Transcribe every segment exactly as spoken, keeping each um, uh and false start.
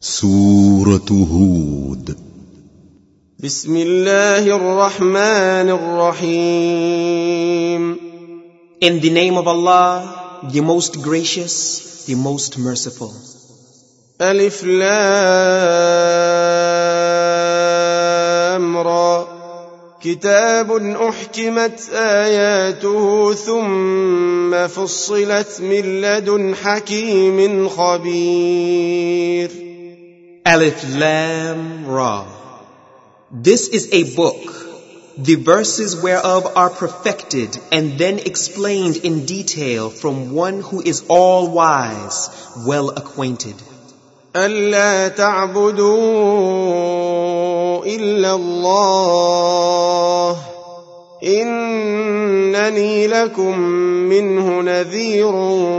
سورة هود. بسم الله الرحمن الرحيم. In the name of Allah, the most gracious, the most merciful. ألف لام را. كتاب أحكمت آياته ثم فصلت من لدن حكيم خبير. Alif Lam Ra. This is a book, the verses whereof are perfected and then explained in detail from one who is all-wise, well acquainted. ألا تعبدوا إلا الله إنني لكم منه نذير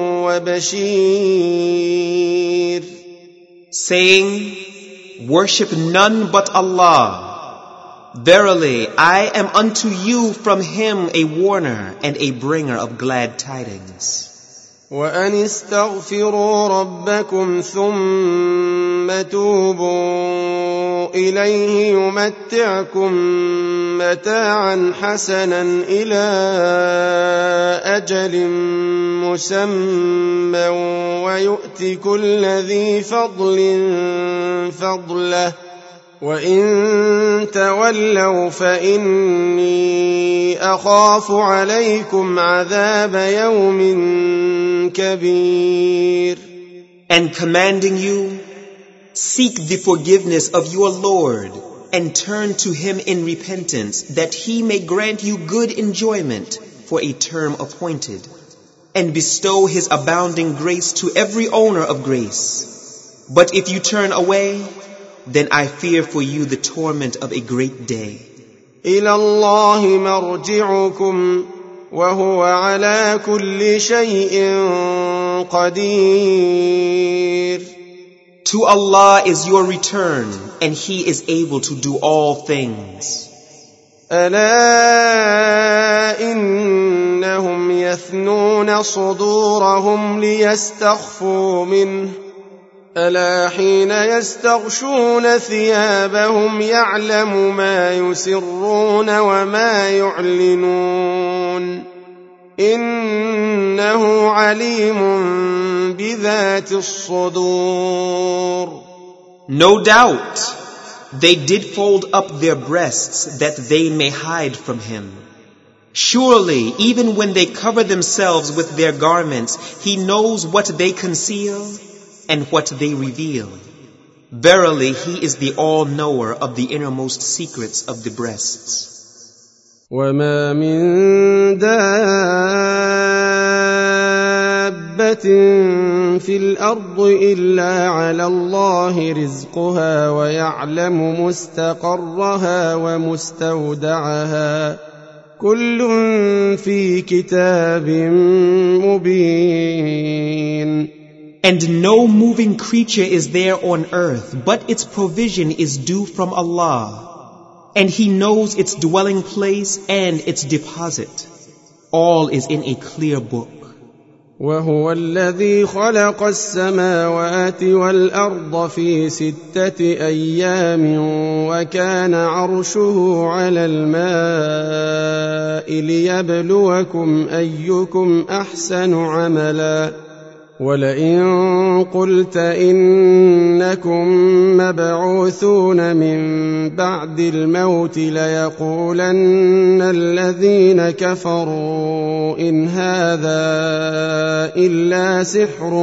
وبشير. Saying, worship none but Allah. Verily, I am unto you from him a warner and a bringer of glad tidings. وأن استغفروا ربكم ثم توبوا إليه يمتعكم متاعا حسنا إلى أجل مسمى ويؤت كل ذي فضل فضله وإن تولوا فإني أخاف عليكم عذاب يوم كبير. And commanding you, seek the forgiveness of your Lord and turn to him in repentance that he may grant you good enjoyment for a term appointed and bestow his abounding grace to every owner of grace. But if you turn away, then I fear for you the torment of a great day. إلى الله مرجعكم وهو على كل شيء قدير. To Allah is your return, and He is able to do all things. ألا إنهم يثنون صدورهم ليستخفوا منه ألا حين يستغشون ثيابهم يعلم ما يسرون وما يعلنون إنه عليم بذات الصدور. No doubt, they did fold up their breasts that they may hide from him. Surely, even when they cover themselves with their garments, he knows what they conceal and what they reveal. Verily, he is the all-knower of the innermost secrets of the breasts. وَمَا مِن دَابَّةٍ فِي الْأَرْضِ إِلَّا عَلَى اللَّهِ رِزْقُهَا وَيَعْلَمُ مُسْتَقَرَّهَا وَمُسْتَوْدَعَهَا كُلٌّ فِي كِتَابٍ مُبِينٍ. And no moving creature is there on earth, but its provision is due from Allah. And He knows its dwelling place and its deposit. All is in a clear book. وَهُوَ الَّذِي خَلَقَ السَّمَاوَاتِ وَالْأَرْضَ فِي سِتَّةِ أَيَّامٍ وَكَانَ عَرْشُهُ عَلَى الْمَاءِ لِيَبْلُوَكُمْ أَيُّكُمْ أَحْسَنُ عَمَلًا وَلَئِن قُلْتَ إِنَّكُمْ مَبْعُوثُونَ مِنْ بَعْدِ الموت ليقولن الذين كفروا إن هذا إلا سحر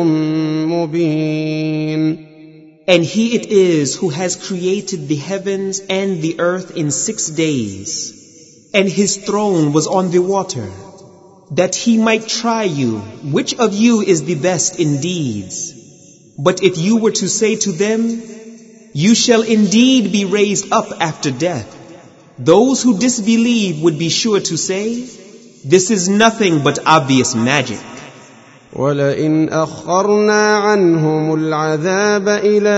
مبين. And He it is who has created the heavens and the earth in six days, and His throne was on the water, that He might try you, which of you is the best in deeds. But if you were to say to them, you shall indeed be raised up after death, those who disbelieve would be sure to say, this is nothing but obvious magic. وَلَئِنْ أَخَّرْنَا عَنْهُمُ الْعَذَابَ إِلَىٰ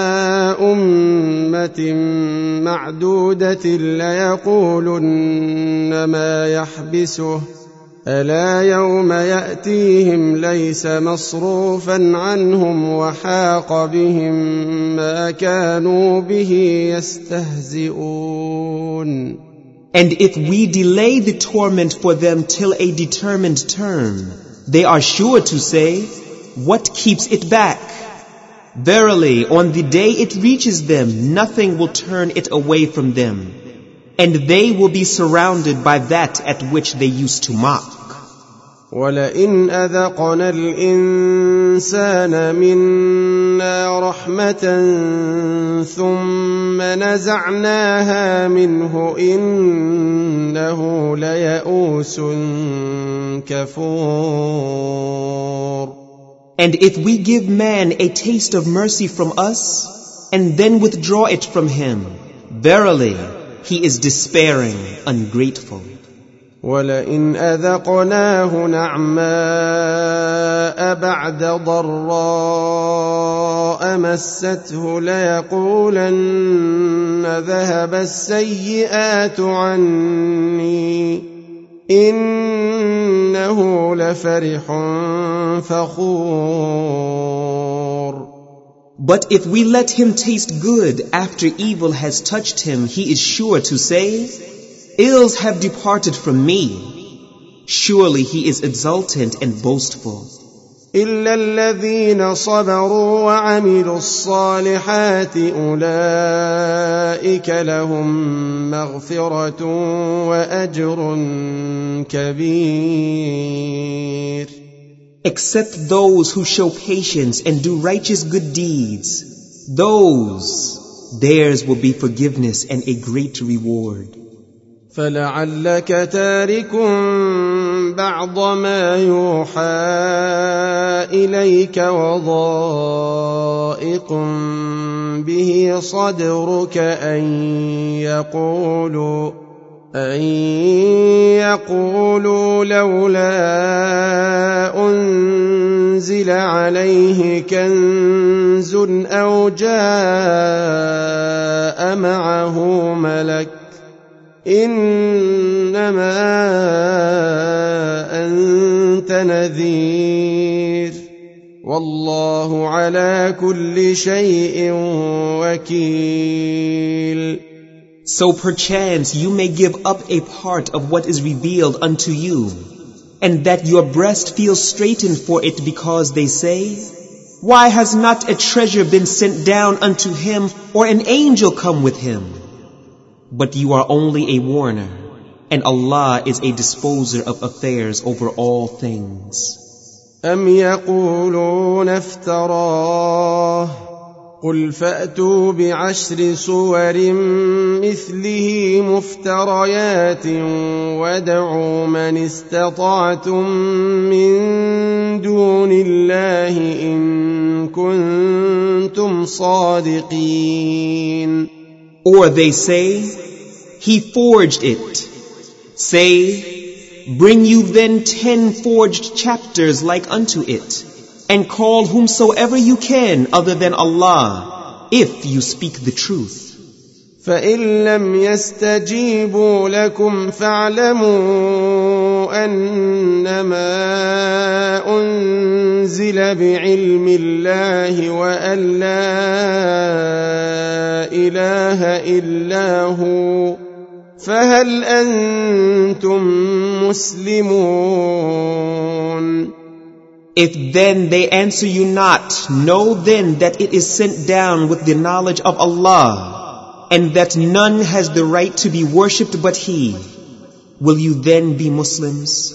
أُمَّةٍ مَّعْدُودَةٍ لَيَقُولُنَّ مَا يَحْبِسُهُ ألا يوم يأتيهم ليس مصروفا عنهم وحاق بهم ما كانوا به يستهزئون. And if we delay the torment for them till a determined term, they are sure to say, what keeps it back? Verily, on the day it reaches them, nothing will turn it away from them, and they will be surrounded by that at which they used to mock. وَلَئِنْ أَذَقْنَا الْإِنسَانَ مِنَّا رَحْمَةً ثُمَّ نَزَعْنَاهَا مِنْهُ إِنَّهُ لَيَئُوسٌ كَفُورٌ. And if we give man a taste of mercy from us, and then withdraw it from him, verily, he is despairing, ungrateful. وَلَئِنْ أَذَقْنَاهُ نَعْمَاءَ بَعْدَ ضَرَّاءَ مَسَّتْهُ لَيَقُولَنَّ ذَهَبَ السَّيِّئَاتُ عَنِّي إِنَّهُ لَفَرِحٌ فَخُورٌ. But if we let him taste good after evil has touched him, he is sure to say, ills have departed from me. Surely he is exultant and boastful. إِلَّا الَّذِينَ صَبَرُوا وَعَمِلُوا الصَّالِحَاتِ أُولَئِكَ لَهُم مَّغْفِرَةٌ وَأَجْرٌ كَبِيرٌ. Except those who show patience and do righteous good deeds, those, theirs will be forgiveness and a great reward. فَلَعَلَّكَ تَارِكٌ بَعْضَ مَا يُوحَىٰ إِلَيْكَ وَضَائِقٌ بِهِ صَدْرُكَ أَن يَقُولُوا أَن يَقُولُوا لَوْلَا أُنزِلَ عَلَيْهِ كَنزٌ أَوْ جَاءَ مَعَهُ مَلَكٌ إِنَّمَا أَنتَ نَذِيرٌ وَاللَّهُ عَلَى كُلِّ شَيْءٍ وَكِيلٌ. So perchance you may give up a part of what is revealed unto you, and that your breast feels straitened for it, because they say, why has not a treasure been sent down unto him, or an angel come with him? But you are only a warner, and Allah is a disposer of affairs over all things. أَمْ يَقُولُونَ افْتَرَاهُ قُلْ فَأْتُوا بِعَشْرِ سُوَرٍ مِثْلِهِ مُفْتَرَيَاتٍ وَادْعُوا مَنِ اسْتَطَعْتُم مِّن دُونِ اللَّهِ إِن كُنتُمْ صَادِقِينَ. Or they say, he forged it. Say, bring you then ten forged chapters like unto it, and call whomsoever you can other than Allah, if you speak the truth. فَإِن لَّمْ يَسْتَجِيبُوا لَكُمْ فَاعْلَمُوا أَنَّمَا أُنزِلَ بِعِلْمِ اللَّهِ وَأَن لَّا إِلَٰهَ إِلَّا هُوَ فَهَلْ أَنتُم مُّسْلِمُونَ. If then they answer you not, know then that it is sent down with the knowledge of Allah, and that none has the right to be worshipped but He. Will you then be Muslims?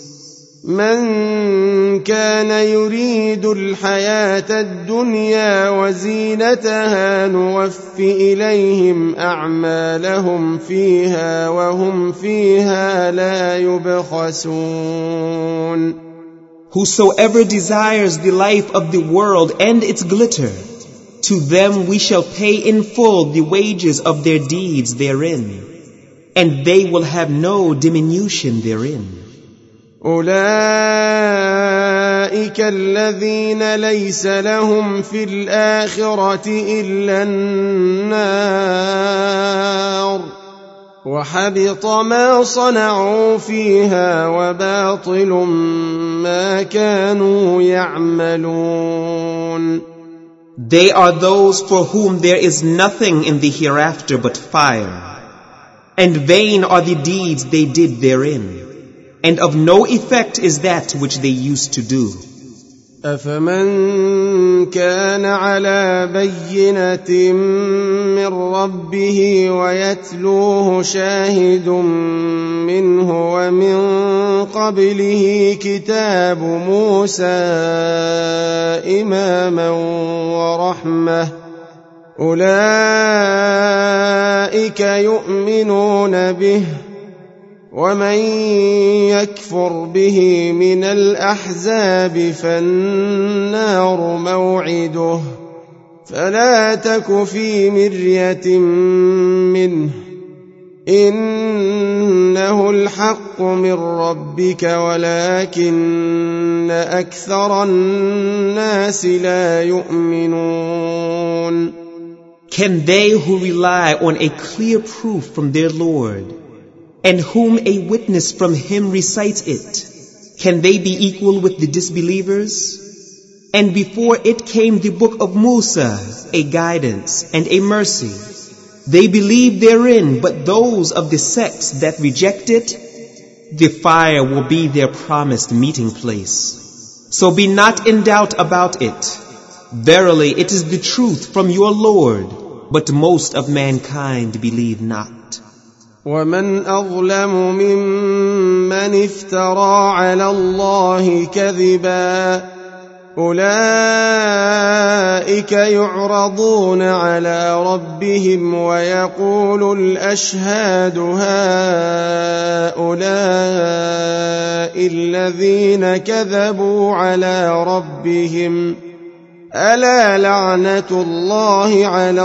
من كان يريد الحياة الدنيا وزينتها نوف إليهم أعمالهم فيها وهم فيها لا يبخسون. Whosoever desires the life of the world and its glitter, to them we shall pay in full the wages of their deeds therein, and they will have no diminution therein. أولئك الذين ليس لهم في الآخرة إلا النار وحبط ما صنعوا فيها وباطل ما كانوا يعملون. They are those for whom there is nothing in the hereafter but fire, and vain are the deeds they did therein, and of no effect is that which they used to do. أفمن كان على بينة من ربه ويتلوه شاهد منه ومن قبله كتاب موسى إماما ورحمة أولئك يؤمنون به ومن يكفر به من الأحزاب فالنار موعده فلا تك في مرية منه إنه الحق من ربك ولكن أكثر الناس لا يؤمنون. Can they who rely on a clear proof from their Lord, and whom a witness from him recites it, can they be equal with the disbelievers? And before it came the book of Musa, a guidance and a mercy, they believed therein, but those of the sects that reject it, the fire will be their promised meeting place. So be not in doubt about it. Verily it is the truth from your Lord, but most of mankind believe not. ومن أظلم ممن افترى على الله كذبا أولئك يعرضون على ربهم ويقول الأشهاد هؤلاء الذين كذبوا على ربهم ألا لعنة الله على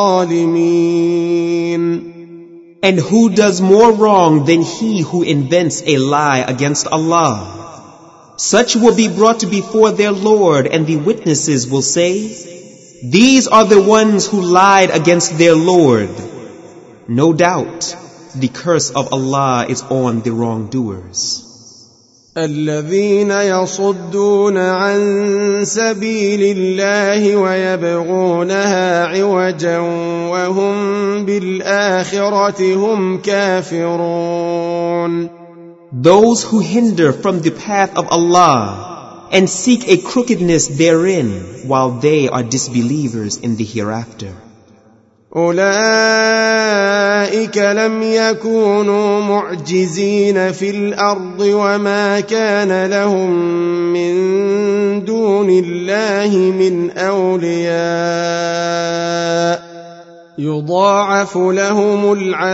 الظالمين. And who does more wrong than he who invents a lie against Allah? Such will be brought before their Lord, and the witnesses will say, these are the ones who lied against their Lord. No doubt, the curse of Allah is on the wrongdoers. الذين يصدون عن سبيل الله ويبغونها عوجا وهم بالآخرة هم كافرون. Those who hinder from the path of Allah and seek a crookedness therein while they are disbelievers in the hereafter. أولئك لم يكونوا معجزين في الأرض وما كان لهم من دون الله من أولياء يضاعف لهم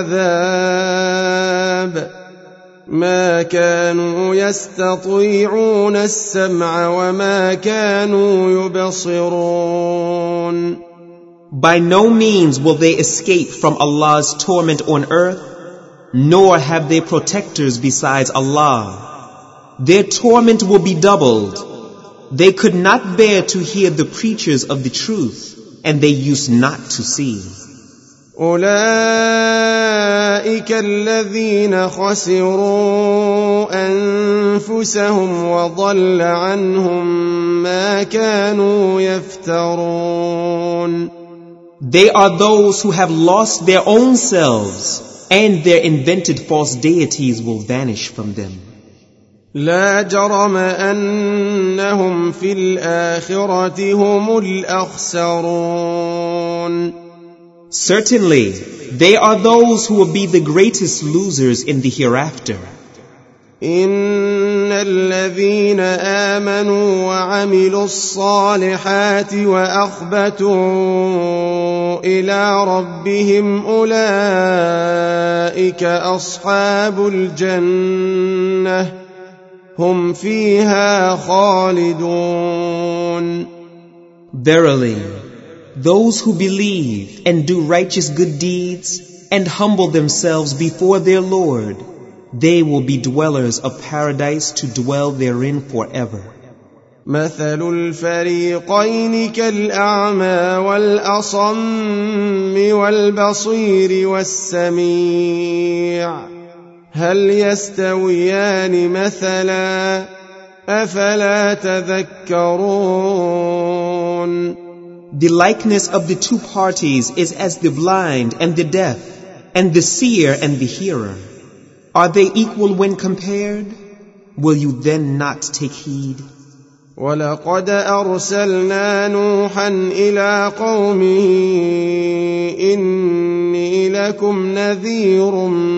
العذاب ما كانوا يستطيعون السمع وما كانوا يبصرون. By no means will they escape from Allah's torment on earth, nor have they protectors besides Allah. Their torment will be doubled. They could not bear to hear the preachers of the truth, and they used not to see. أولئك الذين خسروا أنفسهم وضل عنهم ما كانوا يفترون. They are those who have lost their own selves, and their invented false deities will vanish from them. لا جرم أنهم في الآخرة هم الأخسرون. Certainly, they are those who will be the greatest losers in the hereafter. إن الذين آمنوا وعملوا الصالحات وأخبتوا إلى ربهم أولئك أصحاب الجنة هم فيها خالدون. Verily, those who believe and do righteous good deeds and humble themselves before their Lord, they will be dwellers of paradise to dwell therein forever. مثل الفريقين كالأعمى والأصم والبصير والسميع هل يستويان مثلا أفلا تذكرون. The likeness of the two parties is as the blind and the deaf, and the seer and the hearer. Are they equal when compared? Will you then not take heed? وَلَقَدْ أَرْسَلْنَا نُوحًا إِلَىٰ قَوْمِهِ إِنِّي لَكُمْ نَذِيرٌ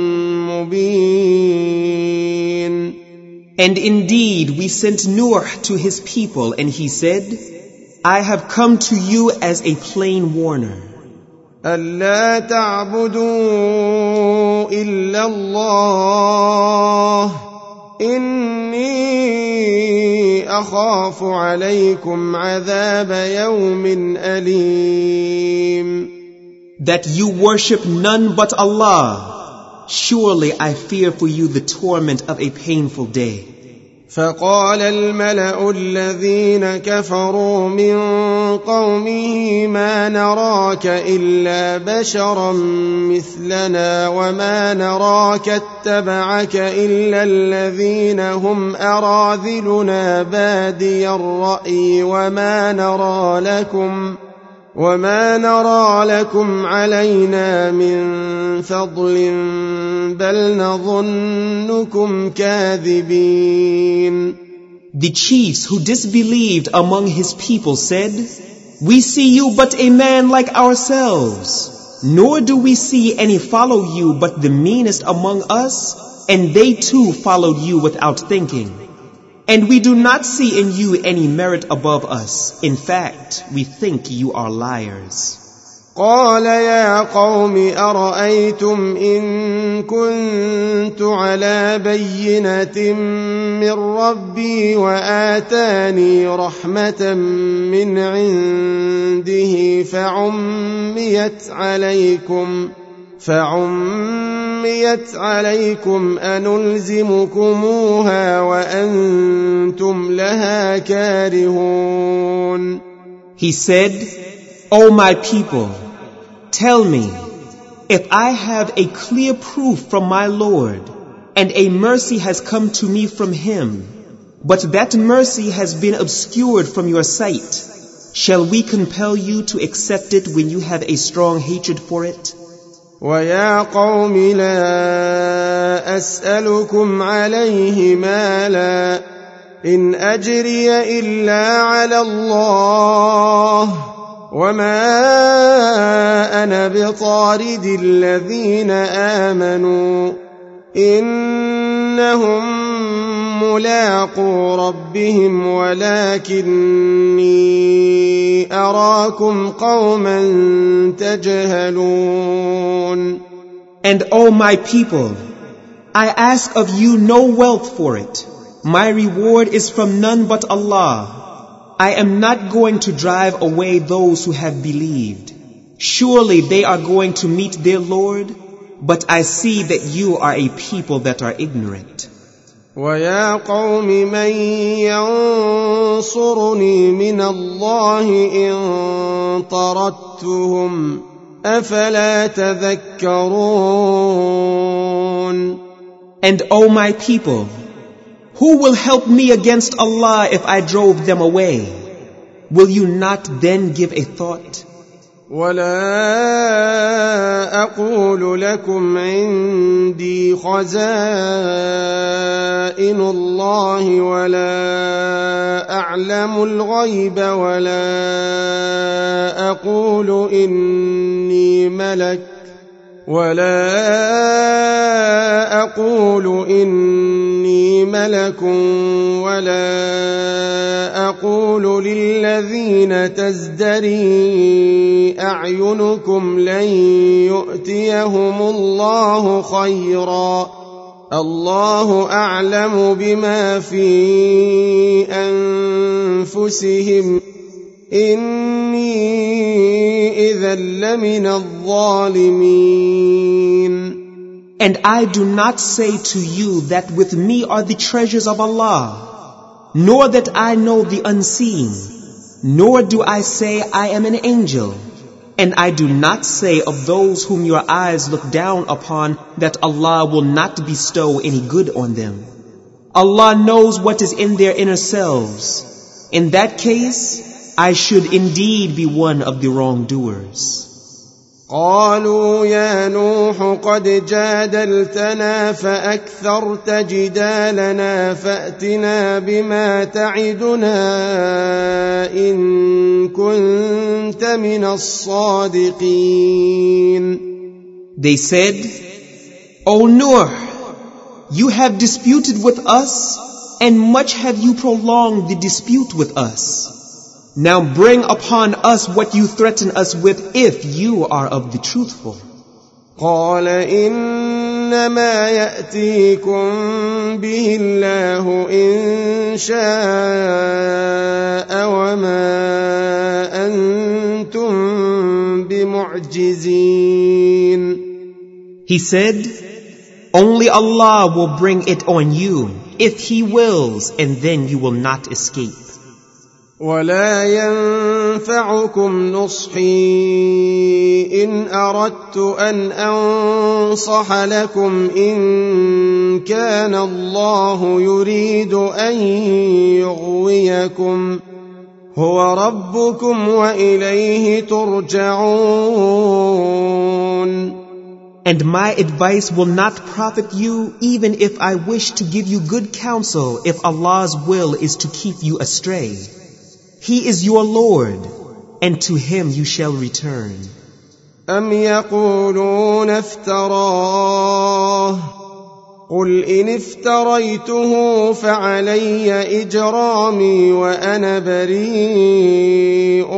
مُّبِينٌ. And indeed we sent Nuh to his people, and he said, I have come to you as a plain warner. أَلَّا تَعْبُدُوا إِلَّا اللَّهَ إِنِّي أَخَافُ عَلَيْكُمْ عَذَابَ يَوْمٍ أَلِيمٍ. That you worship none but Allah. Surely I fear for you the torment of a painful day. فقال الملأ الذين كفروا من قومه ما نراك إلا بشرا مثلنا وما نراك اتبعك إلا الذين هم أراذلنا بادي الرأي وما نرى لكم وما نرى لكم علينا من فضل بل نظنكم كاذبين. The chiefs who disbelieved among his people said, We see you but a man like ourselves, nor do we see any follow you but the meanest among us, and they too followed you without thinking. And we do not see in you any merit above us. In fact, we think you are liars. قال يا قوم أرأيتم إن كنت على بينة من ربي وآتاني رحمة من عنده فعميت عليكم فعميت عليكم أنلزمكموها وأنتم لها كارهون. He said, O my people, tell me, if I have a clear proof from my Lord, and a mercy has come to me from Him, but that mercy has been obscured from your sight, shall we compel you to accept it when you have a strong hatred for it? وَيَا قَوْمِ لَا أَسْأَلُكُمْ عَلَيْهِ مَالًا إِنْ أَجْرِيَ إِلَّا عَلَى اللَّهِ وَمَا أَنَا بِطَارِدِ الَّذِينَ آمَنُوا إِنَّهُمْ مُلَاقُو رَبِّهِمْ وَلَكِنِّي أَرَاكُمْ قَوْمًا تَجْهَلُونَ. And O my people, I ask of you no wealth for it. My reward is from none but Allah. I am not going to drive away those who have believed. Surely they are going to meet their Lord, but I see that you are a people that are ignorant. وَيَا قَوْمِ مَنْ يَنْصُرُنِي مِنَ اللَّهِ إِنْ طَرَدتُّهُمْ أَفَلَا تَذَكَّرُونَ. And O my people, who will help me against Allah if I drove them away? Will you not then give a thought? ولا أقول لكم عندي خزائن الله ولا أعلم الغيب ولا أقول إني ملك ولا أقول إني ملك ولا أقول للذين تزدري أعينكم لن يؤتيهم الله خيرا الله أعلم بما في أنفسهم إني إذا لمن الظالمين. And I do not say to you that with me are the treasures of Allah. nor that I know the unseen, nor do I say I am an angel. And I do not say of those whom your eyes look down upon that Allah will not bestow any good on them. Allah knows what is in their inner selves. In that case, I should indeed be one of the wrongdoers. قالوا يا نوح قد جادلتنا فأكثرت جدالنا فأتنا بما تعدنا إن كنت من الصادقين. They said, O Nuh, you have disputed with us, and much have you prolonged the dispute with us. Now bring upon us what you threaten us with if you are of the truthful. قال إنما يأتيكم به الله إن شاء وما أنتم بمعجزين. He said, only Allah will bring it on you if He wills, and then you will not escape. ولا ينفعكم نصحي إن أردت أن أنصح لكم إن كان الله يريد أن يغويكم هو ربكم وإليه ترجعون. And my advice will not profit you even if I wish to give you good counsel if Allah's will is to keep you astray. He is your Lord, and to Him you shall return. أم يقولون افتراه قل إن افتريته فعلي إجرامي وأنا بريء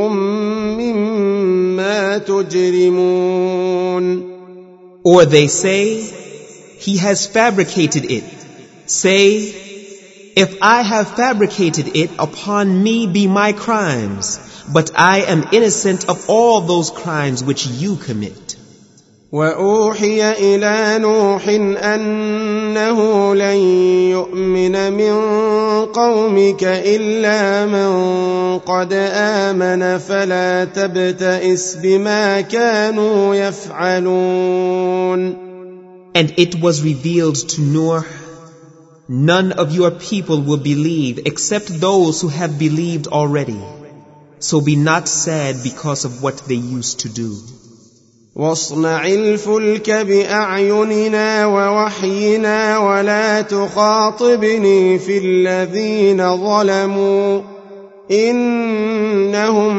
مما تجرمون. Or they say, He has fabricated it. Say, if I have fabricated it, upon me be my crimes, but I am innocent of all those crimes which you commit. وأوحي إلى نوح أنه لن يؤمن من قومك إلا من قد آمن فلا تبتئس بما كانوا يفعلون. And it was revealed to Noah, none of your people will believe except those who have believed already. So be not sad because of what they used to do. واصنع الفلك بأعيننا ووحينا ولا تخاطبني في الذين ظلموا إنهم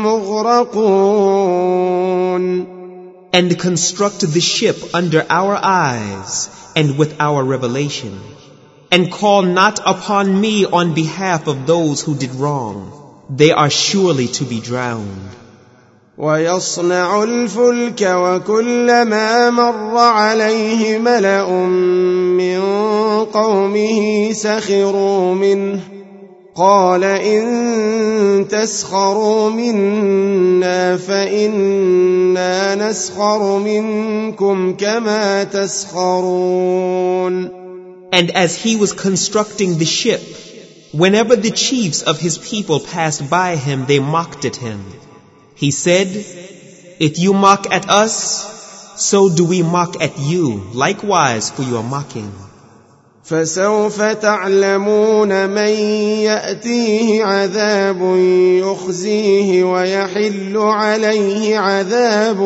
مغرقون. And construct the ship under our eyes and with our revelation. And call not upon me on behalf of those who did wrong. They are surely to be drowned. ويصنع الفلك وكلما مر عليه ملأ من قومه سخروا منه قال إن تسخروا منا فإنا نسخر منكم كما تسخرون. And as he was constructing the ship, whenever the chiefs of his people passed by him, they mocked at him. He said, if you mock at us, so do we mock at you, likewise for your mocking. فسوف تعلمون من يأتيه عذاب يخزيه ويحل عليه عذاب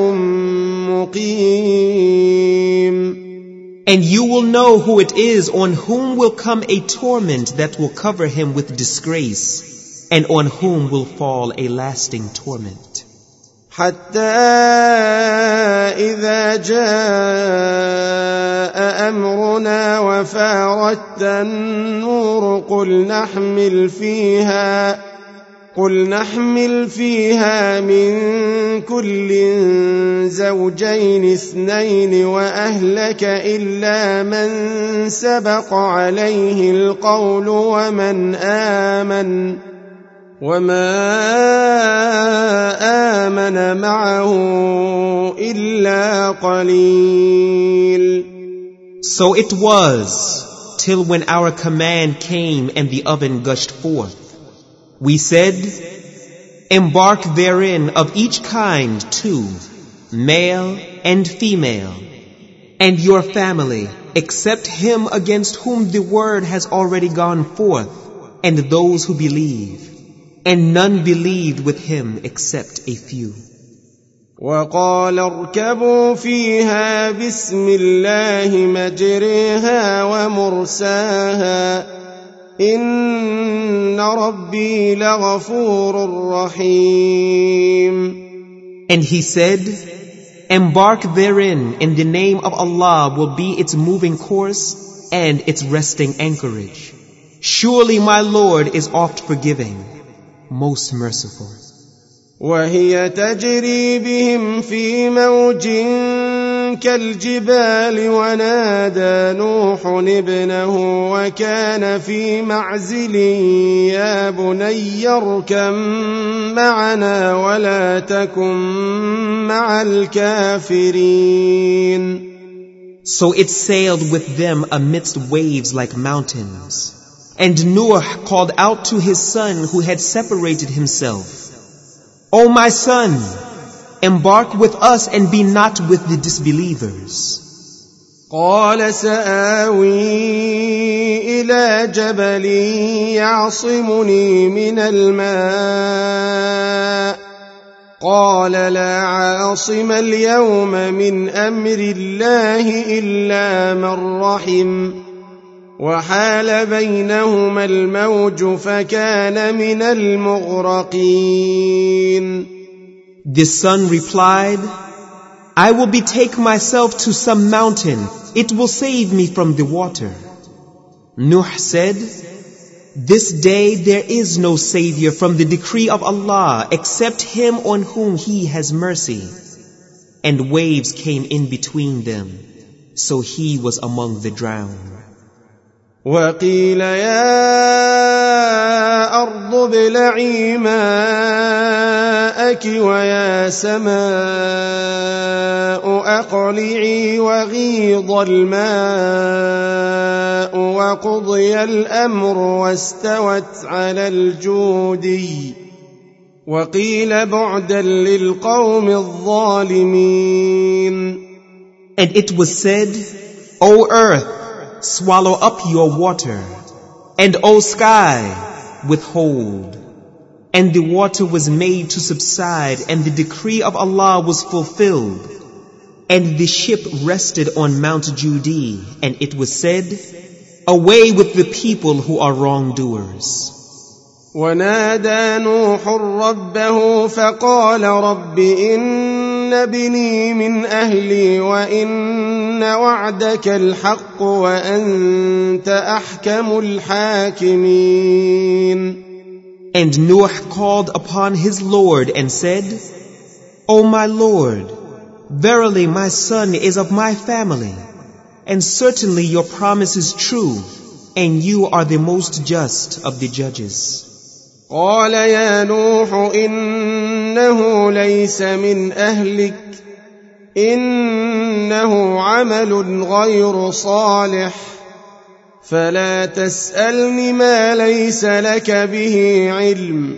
مقيم. And you will know who it is on whom will come a torment that will cover him with disgrace, and on whom will fall a lasting torment. حتى إذا جاء أمرنا وفارت النور قل نحمل فيها قل نحمل فيها من كل زوجين اثنين وأهلك إلا من سبق عليه القول ومن آمن وما آمن معه إلا قليل. So it was, till when our command came and the oven gushed forth. We said, embark therein of each kind two, male and female, and your family, except him against whom the word has already gone forth, and those who believe. And none believed with him except a few. وقال اركبوا فيها بسم الله مجريها ومرساها إن ربي لغفور رحيم. And he said, embark therein in the name of Allah will be its moving course and its resting anchorage. Surely my Lord is oft forgiving, most merciful. وهي تجري بهم في موج كالجبال ونادى نوح ابنه وكان في معزل يا بني اركب معنا ولا تكن مع الكافرين. So it sailed with them amidst waves like mountains. And Noah called out to his son who had separated himself, O my son, embark with us and be not with the disbelievers. قال سآوي إلى جبل يعصمني من الماء قال لا عاصم اليوم من أمر الله إلا من رحم وحال بينهما الموج فكان من المغرقين. The son replied, I will betake myself to some mountain. It will save me from the water. Nuh said, this day there is no savior from the decree of Allah except him on whom he has mercy. And waves came in between them, so he was among the drowned. وقيل يا أرض ابلعي ماءك ويا سماء أقلعي وغيض الماء وقضي الأمر واستوت على الجودي وقيل بعدا للقوم الظالمين. And it was said, O earth, swallow up your water, and O sky, withhold. And the water was made to subside, and the decree of Allah was fulfilled. And the ship rested on Mount Judi, and it was said, away with the people who are wrongdoers. ونادى نوح ربه فقال رب إن ابني من أهلي وإن وعدك الحق وأنت أحكم الحاكمين. And Noah called upon his Lord and said, O my Lord, verily my son is of my family, and certainly your promise is true, and you are the most just of the judges. قال يا نوح إنه ليس من أهلك إنه عمل غير صالح فلا تسألني ما ليس لك به علم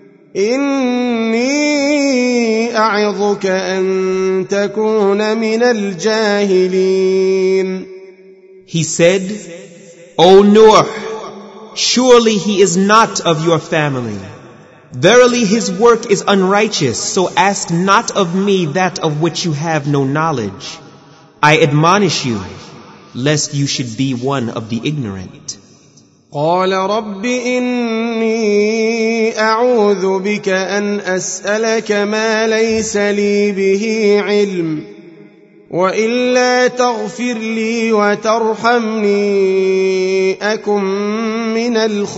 إني أعظك أن تكون من الجاهلين. He said, O Noah, surely he is not of your family. Verily his work is unrighteous, so ask not of me that of which you have no knowledge. I admonish you, lest you should be one of the ignorant. قال رب إني أعوذ بك أن أسألك ما ليس لي به علم وإلا تغفر لي وترحمني أكن من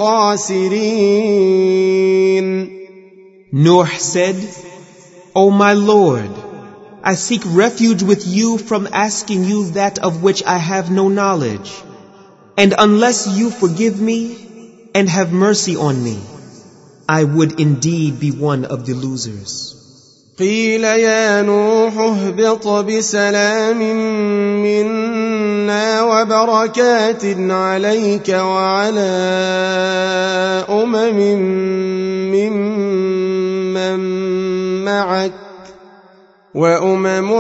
الخاسرين. Noah said, O my Lord, I seek refuge with you from asking you that of which I have no knowledge. And unless you forgive me and have mercy on me, I would indeed be one of the losers. قيل يا نوح اهبط بسلام منا وبركات عليك وعلى أمم ممن معك وأمم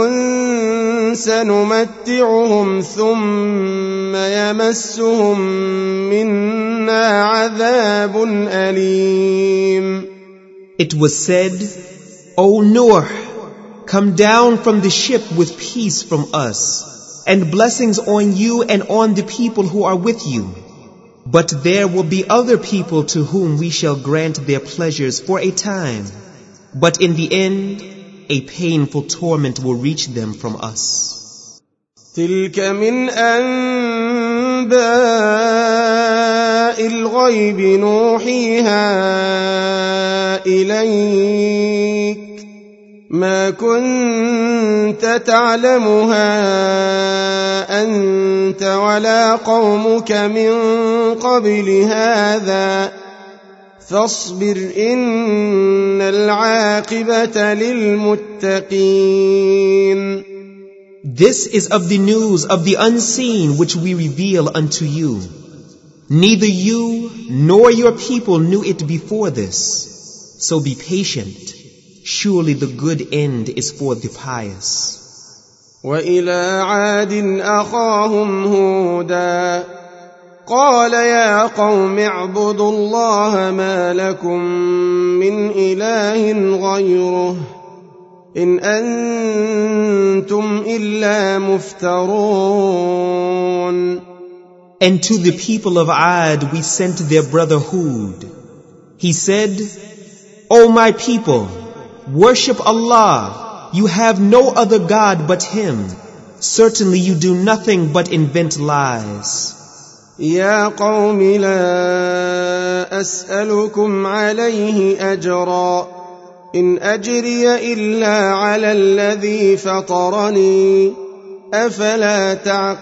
سنمتعهم ثم يمسهم منا عذاب أليم. It was said, O Noah, come down from the ship with peace from us, and blessings on you and on the people who are with you. But there will be other people to whom we shall grant their pleasures for a time. But in the end, a painful torment will reach them from us. تلك من أنباء الغيب نوحيها إليك ما كنت تعلمها أنت ولا قومك من قبل هذا فاصبر إن العاقبة للمتقين. This is of the news of the unseen which we reveal unto you. Neither you nor your people knew it before this. So be patient. Surely the good end is for the pious. وإلى عاد أخاهم هودا قال يا قوم اعبدوا الله ما لكم من إله غيره إن أنتم إلا مفترون. And to the people of Ad we sent their brother Hud. He said, O my people, worship Allah. You have no other God but Him. Certainly you do nothing but invent lies. يا قوم لا أسألكم عليه أجرا إن أجري إلا على الذي فطرني أفلا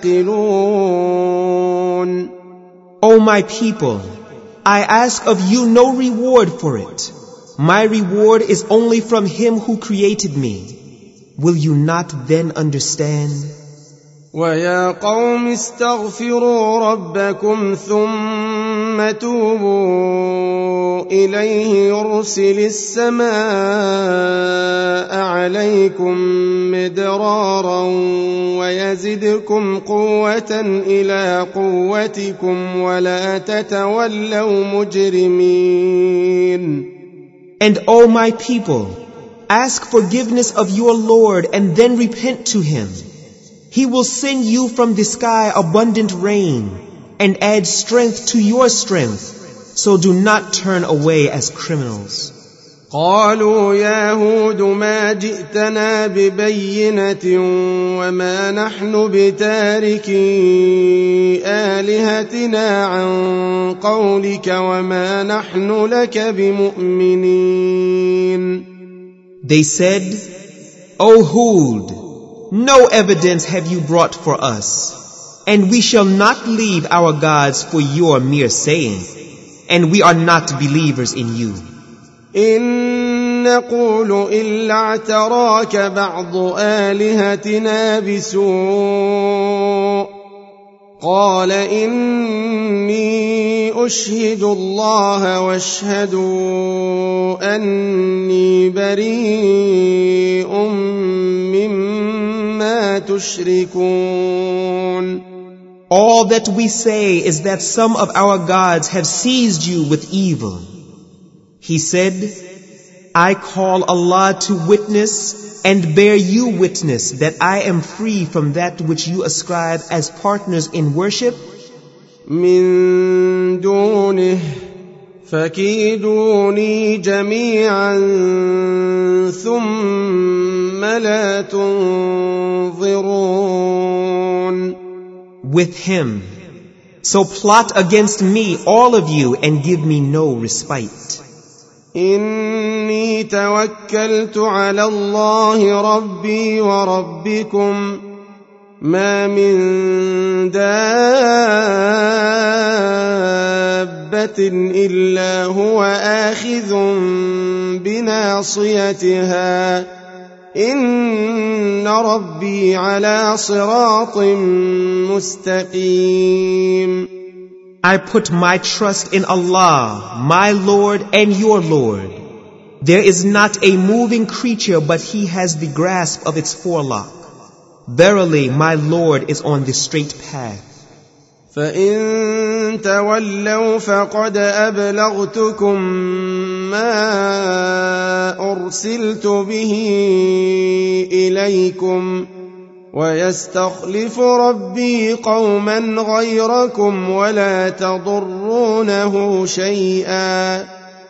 تعقلون. O my people, I ask of you no reward for it. My reward is only from Him who created me. Will you not then understand? ويا قوم استغفروا ربكم ثم توبوا إليه يرسل السماء عليكم مدرارا ويزدكم قوة إلى قوتكم ولا تتولوا مجرمين. And O my people, ask forgiveness of your Lord and then repent to Him. He will send you from the sky abundant rain and add strength to your strength, so do not turn away as criminals. قالوا يا هود ما جئتنا ببينة وما نحن بتاركي آلهتنا عن قولك وما نحن لك بمؤمنين. They said, O Hud, no evidence have you brought for us, and we shall not leave our gods for your mere saying, and we are not believers in you. إن نقول إلا اعتراك بعض آلهتنا بسوء قال إني أشهد الله واشهدوا أني بريء مما تشركون. All that we say is that some of our gods have seized you with evil. He said, I call Allah to witness and bear you witness that I am free from that which you ascribe as partners in worship. من دونه فكيدوني جميعا ثم لا تنظرون. With Him. So plot against me, all of you, and give me no respite. إني توكلت على الله ربي وربكم ما من دابة إلا هو آخذ بناصيتها إن ربي على صراط مستقيم. I put my trust in Allah, my Lord and your Lord. There is not a moving creature but He has the grasp of its forelock. Verily, my Lord is on the straight path. فإن تولوا فقد أبلغتكم ما أرسلت به إليكم ويستخلف ربي قوما غيركم ولا تضرونه شيئا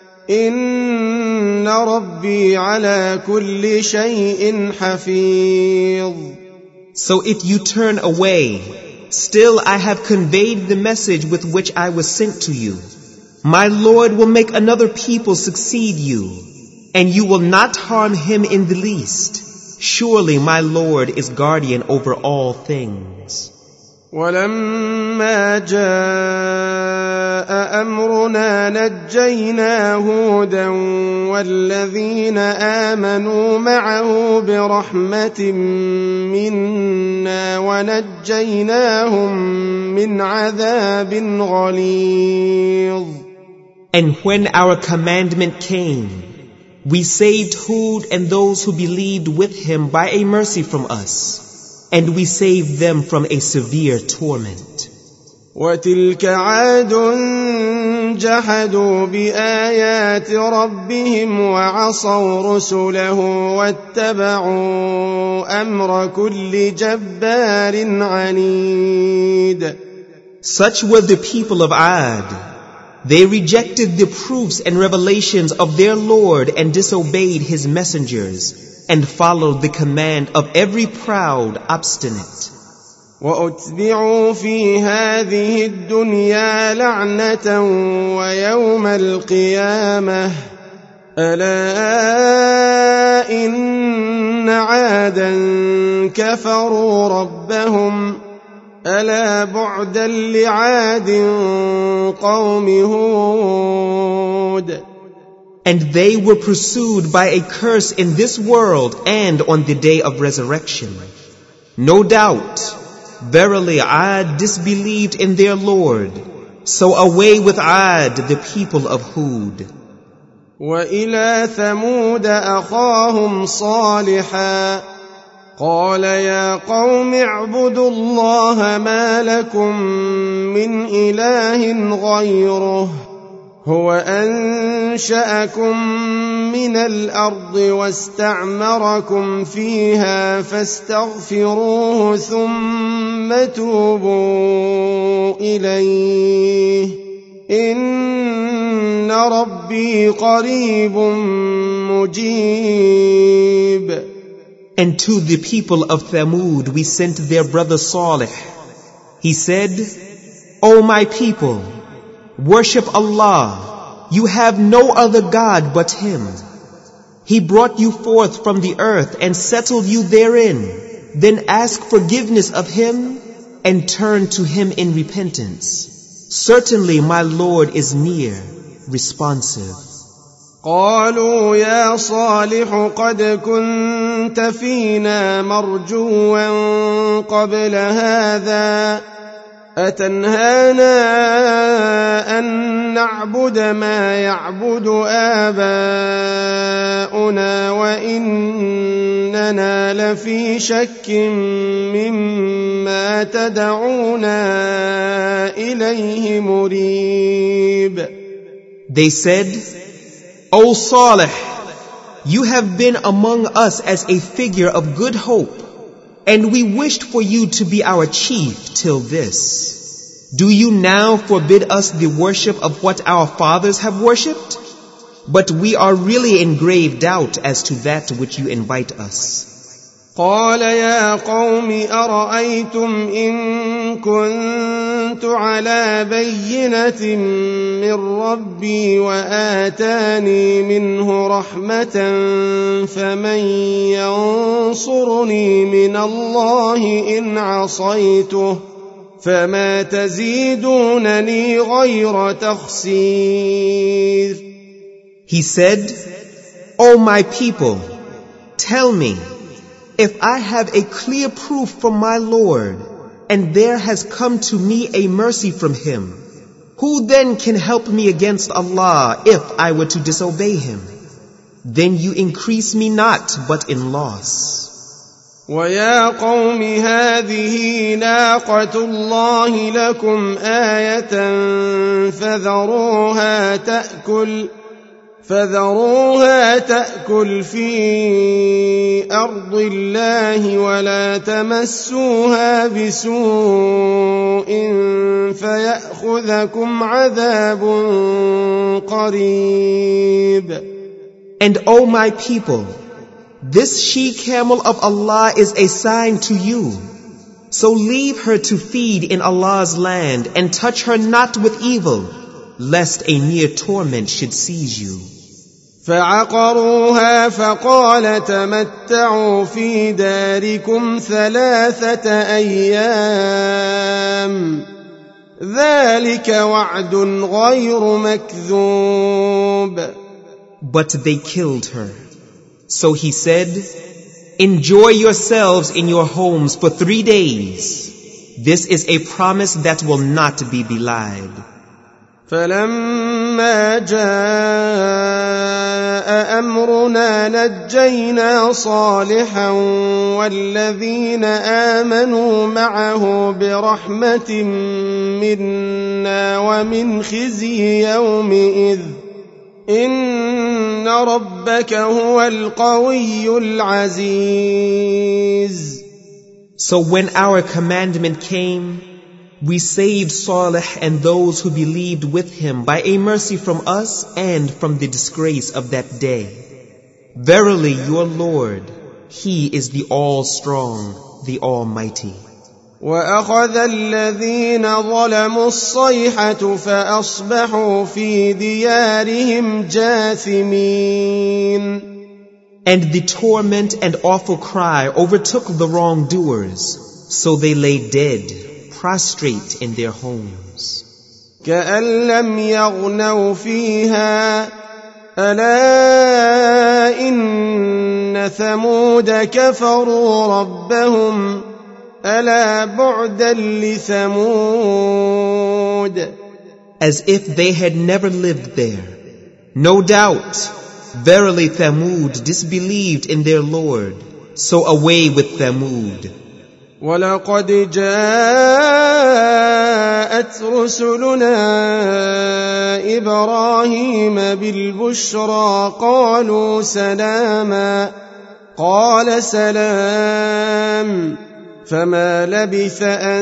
إن ربي على كل شيء حفيظ. So if you turn away, still I have conveyed the message with which I was sent to you. My Lord will make another people succeed you, and you will not harm him in the least. Surely my Lord is guardian over all things. ولما جاء أمرنا نجينا هودا والذين آمنوا معه برحمة منا ونجيناهم من عذاب غليظ. And when our commandment came, we saved Hud and those who believed with him by a mercy from us. And we saved them from a severe torment. وتلك عاد جحدوا بآيات ربهم وعصوا رسله واتبعوا أمر كل جبار عنيد. Such were the people of Ad. They rejected the proofs and revelations of their Lord and disobeyed His messengers, and followed the command of every proud, obstinate. وَأُتْبِعُوا فِي هَذِهِ الدُّنْيَا لَعْنَةً وَيَوْمَ الْقِيَامَةِ أَلَا إِنَّ عَادًا كَفَرُوا رَبَّهُمْ أَلَا بُعْدًا لِعَادٍ قَوْمِ هُودٍ. And they were pursued by a curse in this world and on the day of resurrection. No doubt, verily Ad disbelieved in their Lord. So away with Ad, the people of Hud. وَإِلَى ثَمُودَ أَخَاهُمْ صَالِحًا قَالَ يَا قَوْمِ اعْبُدُوا اللَّهَ مَا لَكُمْ مِنْ إِلَٰهٍ غَيْرُهُ هو أنشأكم من الأرض واستعمركم فيها فاستغفروه ثم توبوا إليه إن ربي قريب مجيب. And to the people of Thamud we sent their brother Salih. He said, O my people, worship Allah. You have no other God but Him. He brought you forth from the earth and settled you therein. Then ask forgiveness of Him and turn to Him in repentance. Certainly my Lord is near, responsive. قالوا يا صالح قد كنت فينا مرجوا قبل هذا أتنهانا أن نعبد ما يعبد آباؤنا وإننا لفي شك مما تدعونا إليه مريب. They said, O Salih, you have been among us as a figure of good hope, and we wished for you to be our chief till this. Do you now forbid us the worship of what our fathers have worshipped? But we are really in grave doubt as to that which you invite us. قال يا قوم أرأيتم إن كنت على بينة من ربي وآتاني منه رحمة فمن ينصرني من الله إن عصيته فما تزيدونني غير تخسير. He said, O my people, Tell me, if I have a clear proof from my Lord, and there has come to me a mercy from Him, who then can help me against Allah if I were to disobey Him? Then you increase me not but in loss. وَيَا قَوْمِ هَٰذِهِ نَاقَةُ اللَّهِ لَكُمْ آيَةً فَذَرُوهَا تَأْكُلْ فذروها تأكل في أرض الله ولا تمسوها بسوء فيأخذكم عذاب قريب. And O my people, this she-camel of Allah is a sign to you. So leave her to feed in Allah's land and touch her not with evil, lest a near torment should seize you. فعقروها فقال تمتعوا في داركم ثلاثة أيام ذلك وعد غير مكذوب. But they killed her. So he said, enjoy yourselves in your homes for three days. This is a promise that will not be belied. فلما جاء أمرنا نجينا صالحا والذين آمنوا معه برحمة منا ومن خزي يومئذ إن ربك هو القوي العزيز. So when our commandment came, we saved Salih and those who believed with him by a mercy from us and from the disgrace of that day. Verily your Lord, He is the All-Strong, the Almighty. وَأَخَذَ الَّذِينَ ظَلَمُوا الصَّيْحَةُ فَأَصْبَحُوا فِي دِيَارِهِمْ جَاثِمِينَ. And the torment and awful cry overtook the wrongdoers, so they lay dead, prostrate in their homes. كَأَن لَّمْ يَغْنَوْا فِيهَا أَلَا إِنَّ ثَمُودَ كَفَرُوا رَبَّهُمْ أَلَا بُعْدًا لِثَمُودَ. As if they had never lived there. No doubt, verily Thamud disbelieved in their Lord, so away with Thamud. وَلَقَدْ جَاءَتْ رُسُلُنَا إِبْرَاهِيمَ بِالْبُشْرَىٰ قَالُوا سَلَامًا قَالَ سَلَامٌ فَمَا لَبِثَ أَن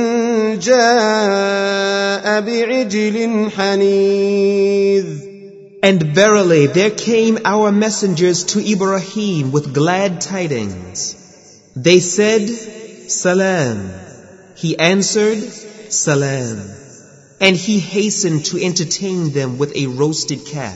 جَاءَ بِعِجْلٍ حَنِيذٍ. And verily there came our messengers to Ibrahim with glad tidings. They said, Salam. He answered, Salam. And he hastened to entertain them with a roasted calf.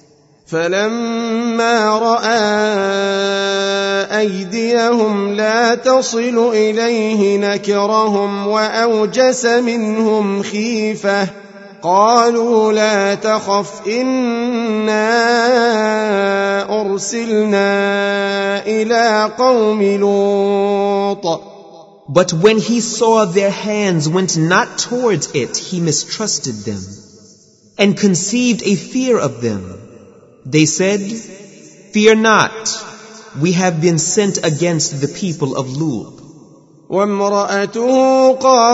فَلَمَّا رَأَىٰ أَيْدِيَهُمْ لَا تَصِلُ إِلَيْهِ نَكِرَهُمْ وَأَوْجَسَ مِنْهُمْ خِيفَةً قَالُوا لَا تَخَفْ إِنَّا أُرْسِلْنَا إِلَىٰ قَوْمِ لُوطٍ. But when he saw their hands went not towards it, he mistrusted them and conceived a fear of them. They said, fear not, we have been sent against the people of Lut. وامرأته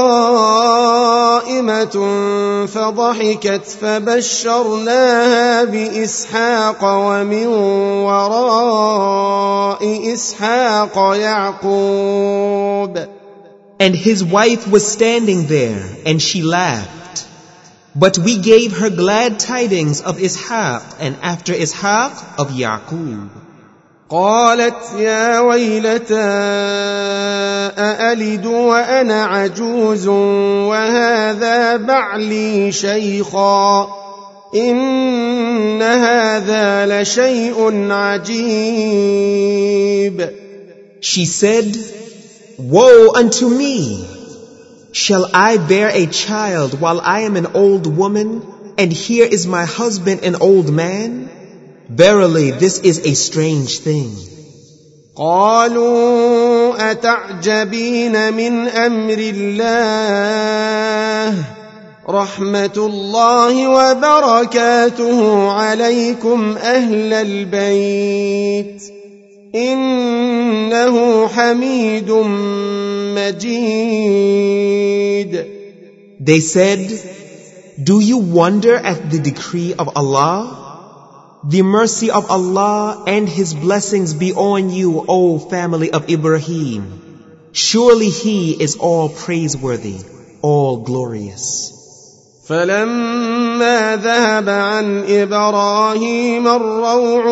قائمة فضحكت فبشرناها بإسحاق ومن وراء إسحاق يعقوب. And his wife was standing there, and she laughed. But we gave her glad tidings of Ishaq, and after Ishaq, of Yaqub. قالت يا ويلتى أألد وأنا عجوز وهذا بعلي شيخا إن هذا لشيء عجيب. She said, woe unto me! Shall I bear a child while I am an old woman, and here is my husband an old man? Verily, this is a strange thing. قالوا أتعجبين من أمر الله رحمة الله وبركاته عليكم أهل البيت إنه حميد مجيد. They said, "Do you wonder at the decree of Allah? The mercy of Allah and His blessings be on you, O family of Ibrahim. Surely He is all praiseworthy, all glorious." فلما ذهب عن إبراهيم الروع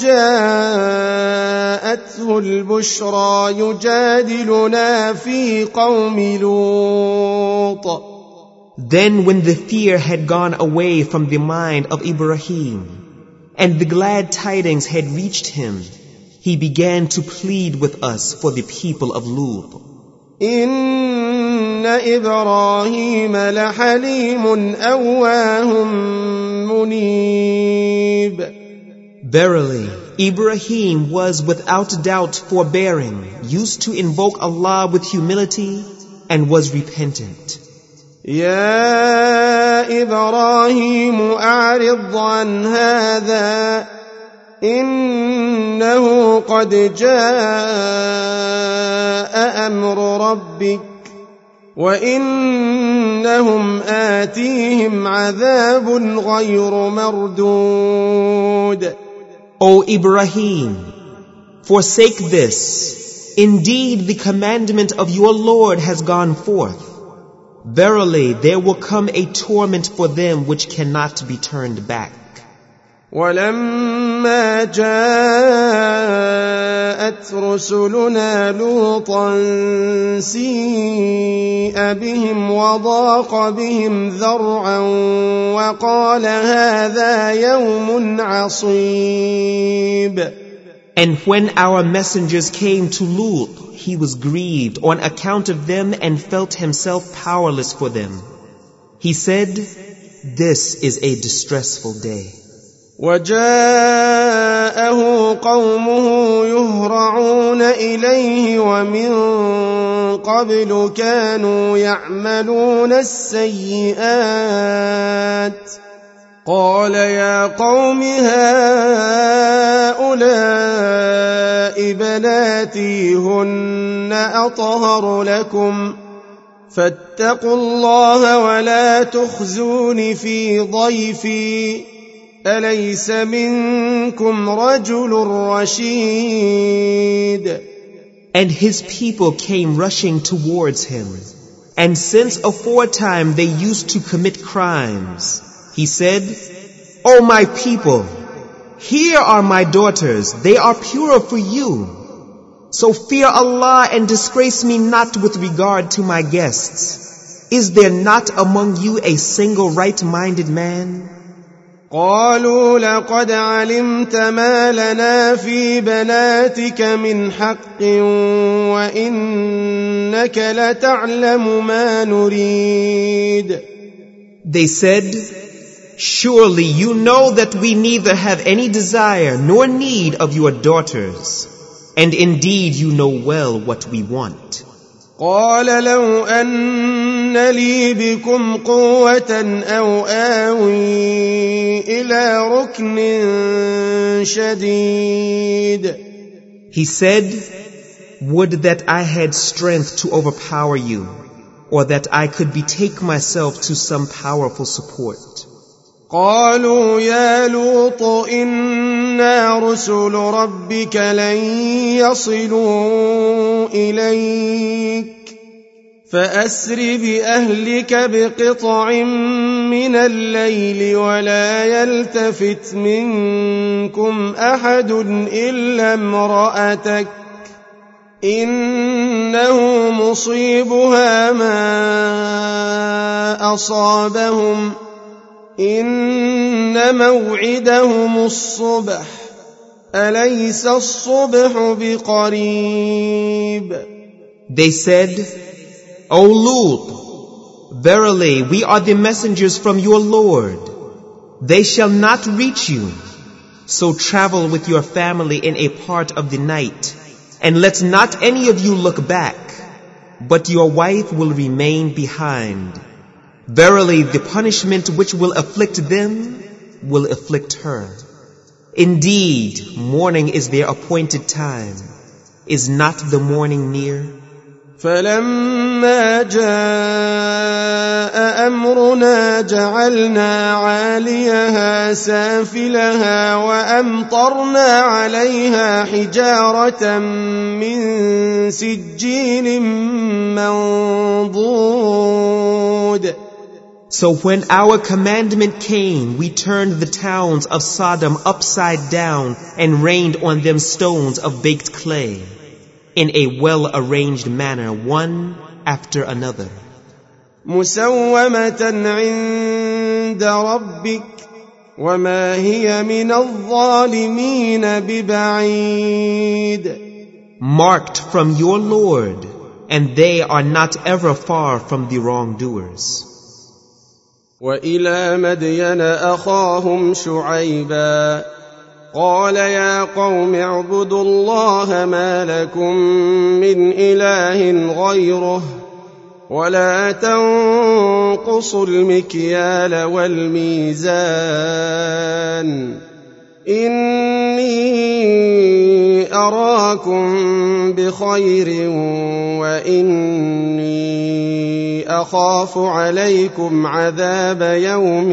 وجاءته البشرى يجادلنا في قوم لوط. Then when the fear had gone away from the mind of Ibrahim, and the glad tidings had reached him, he began to plead with us for the people of Lut. إن إبراهيم لحليم أواه منيب. Verily, Ibrahim was without doubt forbearing, used to invoke Allah with humility, and was repentant. يا إبراهيم أعرض عن هذا إنه قد جاء أمر ربك وإنهم آتيهم عذاب غير مردود. O Ibrahim, forsake this. Indeed, the commandment of your Lord has gone forth. Verily, there will come a torment for them which cannot be turned back. ولما جاءت رسلنا لوطا سيء بهم وضاق بهم ذرعا وقال هذا يوم عصيب. And when our messengers came to Lut, he was grieved on account of them and felt himself powerless for them. He said, "This is a distressful day." وجاءه قومه يهرعون إليه ومن قبل كانوا يعملون السيئات قال يا قوم هؤلاء بناتي هن أطهر لكم فاتقوا الله ولا تخزون في ضيفي أليس منكم رجل رشيد. And his people came rushing towards him, and since aforetime they used to commit crimes, he said, "O my people, here are my daughters, they are pure for you. So fear Allah and disgrace me not with regard to my guests. Is there not among you a single right-minded man?" قالوا لقد علمت ما لنا في بناتك من حق وإنك لتعلم ما نريد. They said, "Surely you know that we neither have any desire nor need of your daughters, and indeed you know well what we want." قال لو أن لي بكم قوة أو آوي إلى ركن شديد. He said, "Would that I had strength to overpower you, or that I could betake myself to some powerful support." قالوا يا لوط إنا رسل ربك لن يصلوا إليك فأسر بأهلك بقطع من الليل ولا يلتفت منكم أحد إلا امرأتك إنه مصيبها ما أصابهم إن موعدهم الصبح أليس الصبح بقريب. They said, "O Lut, verily we are the messengers from your Lord. They shall not reach you. So travel with your family in a part of the night, And let not any of you look back, but your wife will remain behind. Verily, the punishment which will afflict them will afflict her. Indeed, morning is their appointed time. Is not the morning near? فلما جاء أمرنا جعلنا عاليها سافلها وأمطرنا عليها حجارة من سجيل منضود. So when our commandment came, we turned the towns of Sodom upside down and rained on them stones of baked clay, in a well-arranged manner, one after another. مسومة عند ربك وما هي من الظالمين ببعيد. Marked from your Lord, and they are not ever far from the wrongdoers. وإلى مدين أخاهم شعيبا قال يا قوم اعبدوا الله ما لكم من إله غيره ولا تنقصوا المكيال والميزان إني أراكم بخير وإني أخاف عليكم عذاب يوم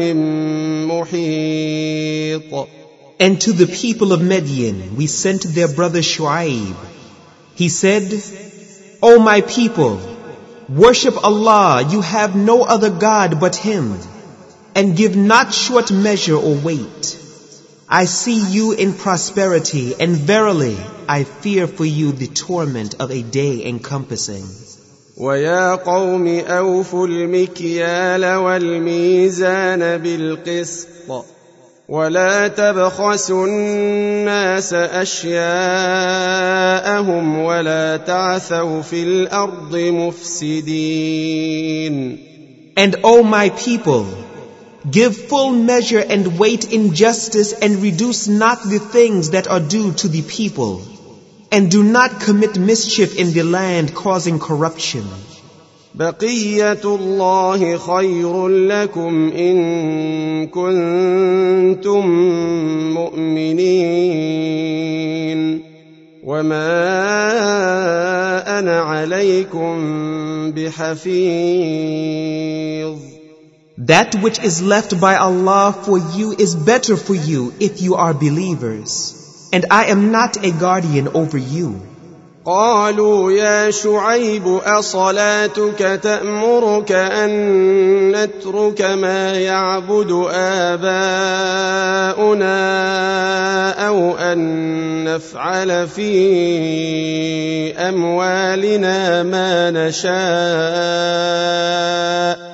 محيط. And to the people of Midian we sent their brother Shu'aib. He said, O my people, worship Allah, you have no other God but Him, and give not short measure or weight. I see you in prosperity, and verily I fear for you the torment of a day encompassing. وَيَا قَوْمِ أَوْفُوا الْمِكْيَالَ وَالْمِيزَانَ بِالْقِسْطِ وَلَا تَبْخَسُوا النَّاسَ أَشْيَاءَهُمْ وَلَا تَعْثَوْا فِي الْأَرْضِ مُفْسِدِينَ. And O my people, give full measure and weight in justice, and reduce not the things that are due to the people, and do not commit mischief in the land, causing corruption. بقية الله خير لكم إن كنتم مؤمنين وما أنا عليكم بحفيظ. That which is left by Allah for you is better for you if you are believers, and I am not a guardian over you. قالوا يا شعيب أصلاتك تأمرك أن نترك ما يعبد آباؤنا أو أن نفعل في أموالنا ما نشاء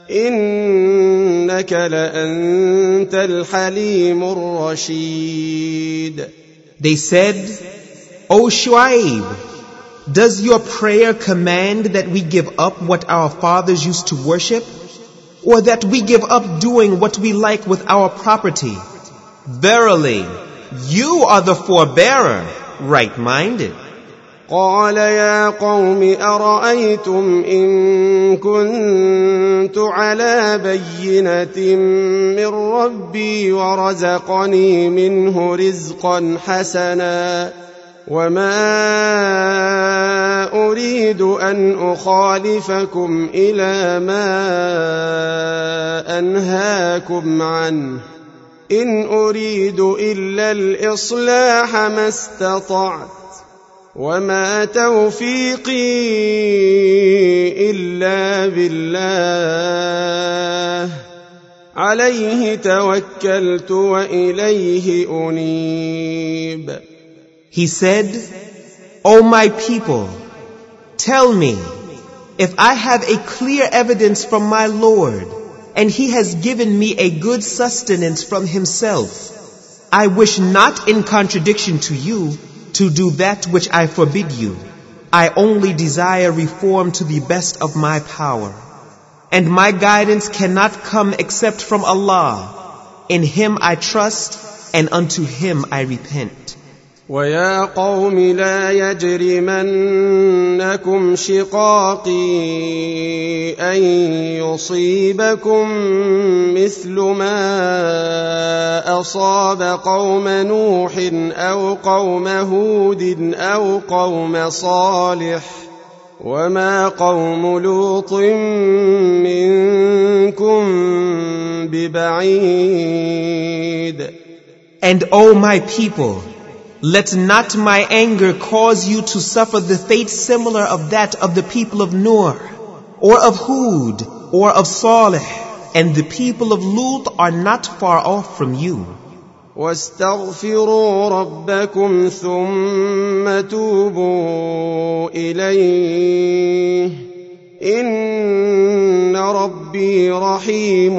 إنك لأنت الحليم الرشيد. They said, O Shu'aib, does your prayer command that we give up what our fathers used to worship, or that we give up doing what we like with our property? Verily, you are the forbearer, right-minded. قال يا قوم أرأيتم إن كنت على بينة من ربي ورزقني منه رزقا حسنا وما أريد أن أخالفكم إلى ما أنهاكم عنه إن أريد إلا الإصلاح ما استطعت وما توفيقي إلا بالله عليه توكلت وإليه أنيب. He said, O my people, tell me, if I have a clear evidence from my Lord, and He has given me a good sustenance from Himself, I wish not in contradiction to you to do that which I forbid you. I only desire reform to the best of my power. And my guidance cannot come except from Allah. In Him I trust, and unto Him I repent. ويا قوم لا يجرمنكم شقاقي أن يصيبكم مثل ما أصاب قوم نوح أو قوم هود أو قوم صالح وما قوم لوط منكم ببعيد. And O my people, let not my anger cause you to suffer the fate similar of that of the people of Noah, or of Hud, or of Salih, and the people of Lut are not far off from you. واستغفروا ربكم ثم توبوا إليه إن ربي رحيم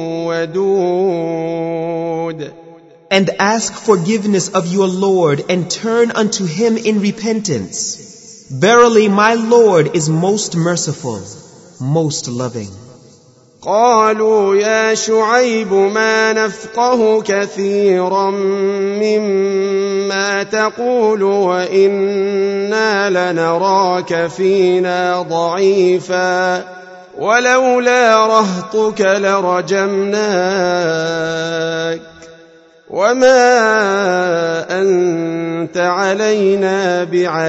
ودود. And ask forgiveness of your Lord and turn unto him in repentance. Verily my Lord is most merciful, most loving. قالوا يا شعيب ما نفقه كثيرا مما تقول وإنا لنراك فينا ضعيفا ولولا رهطك لرجمناك وما أنت علينا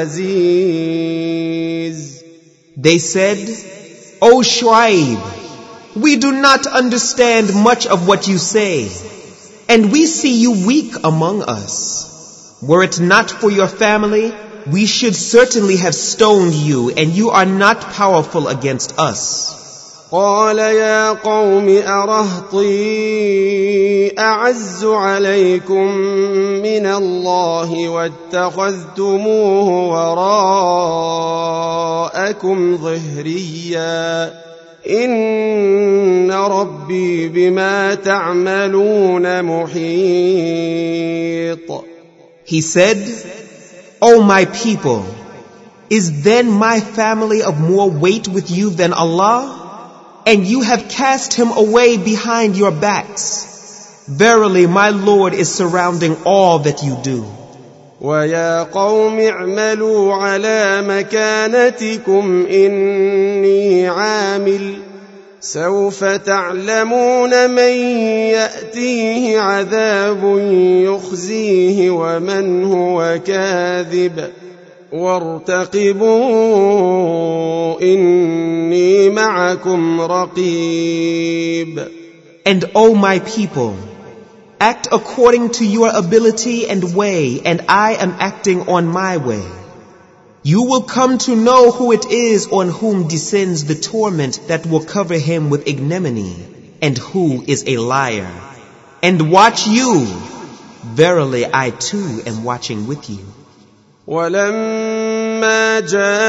بعزيز. They said, O Shu'aib, we do not understand much of what you say, and we see you weak among us. Were it not for your family, we should certainly have stoned you, and you are not powerful against us. قال يا قوم أرهطي أعز عليكم من الله واتخذتموه وراءكم ظهريا إن ربي بما تعملون محيط. He said, O my people, is then my family of more weight with you than Allah? And you have cast him away behind your backs. Verily my Lord is surrounding all that you do. وَيَا قَوْمِ اعْمَلُوا عَلَى مَكَانَتِكُمْ إِنِّي عَامِلٌ سَوْفَ تَعْلَمُونَ مَنْ يَأْتِيهِ عَذَابٌ يُخْزِيهِ وَمَنْ هُوَ كَاذِبٌ وَارْتَقِبُوا إِنِّي مَعَكُمْ رَقِيبٌ. And O my people, act according to your ability and way, and I am acting on my way. You will come to know who it is on whom descends the torment that will cover him with ignominy, and who is a liar. And watch you. Verily I too am watching with you. ولما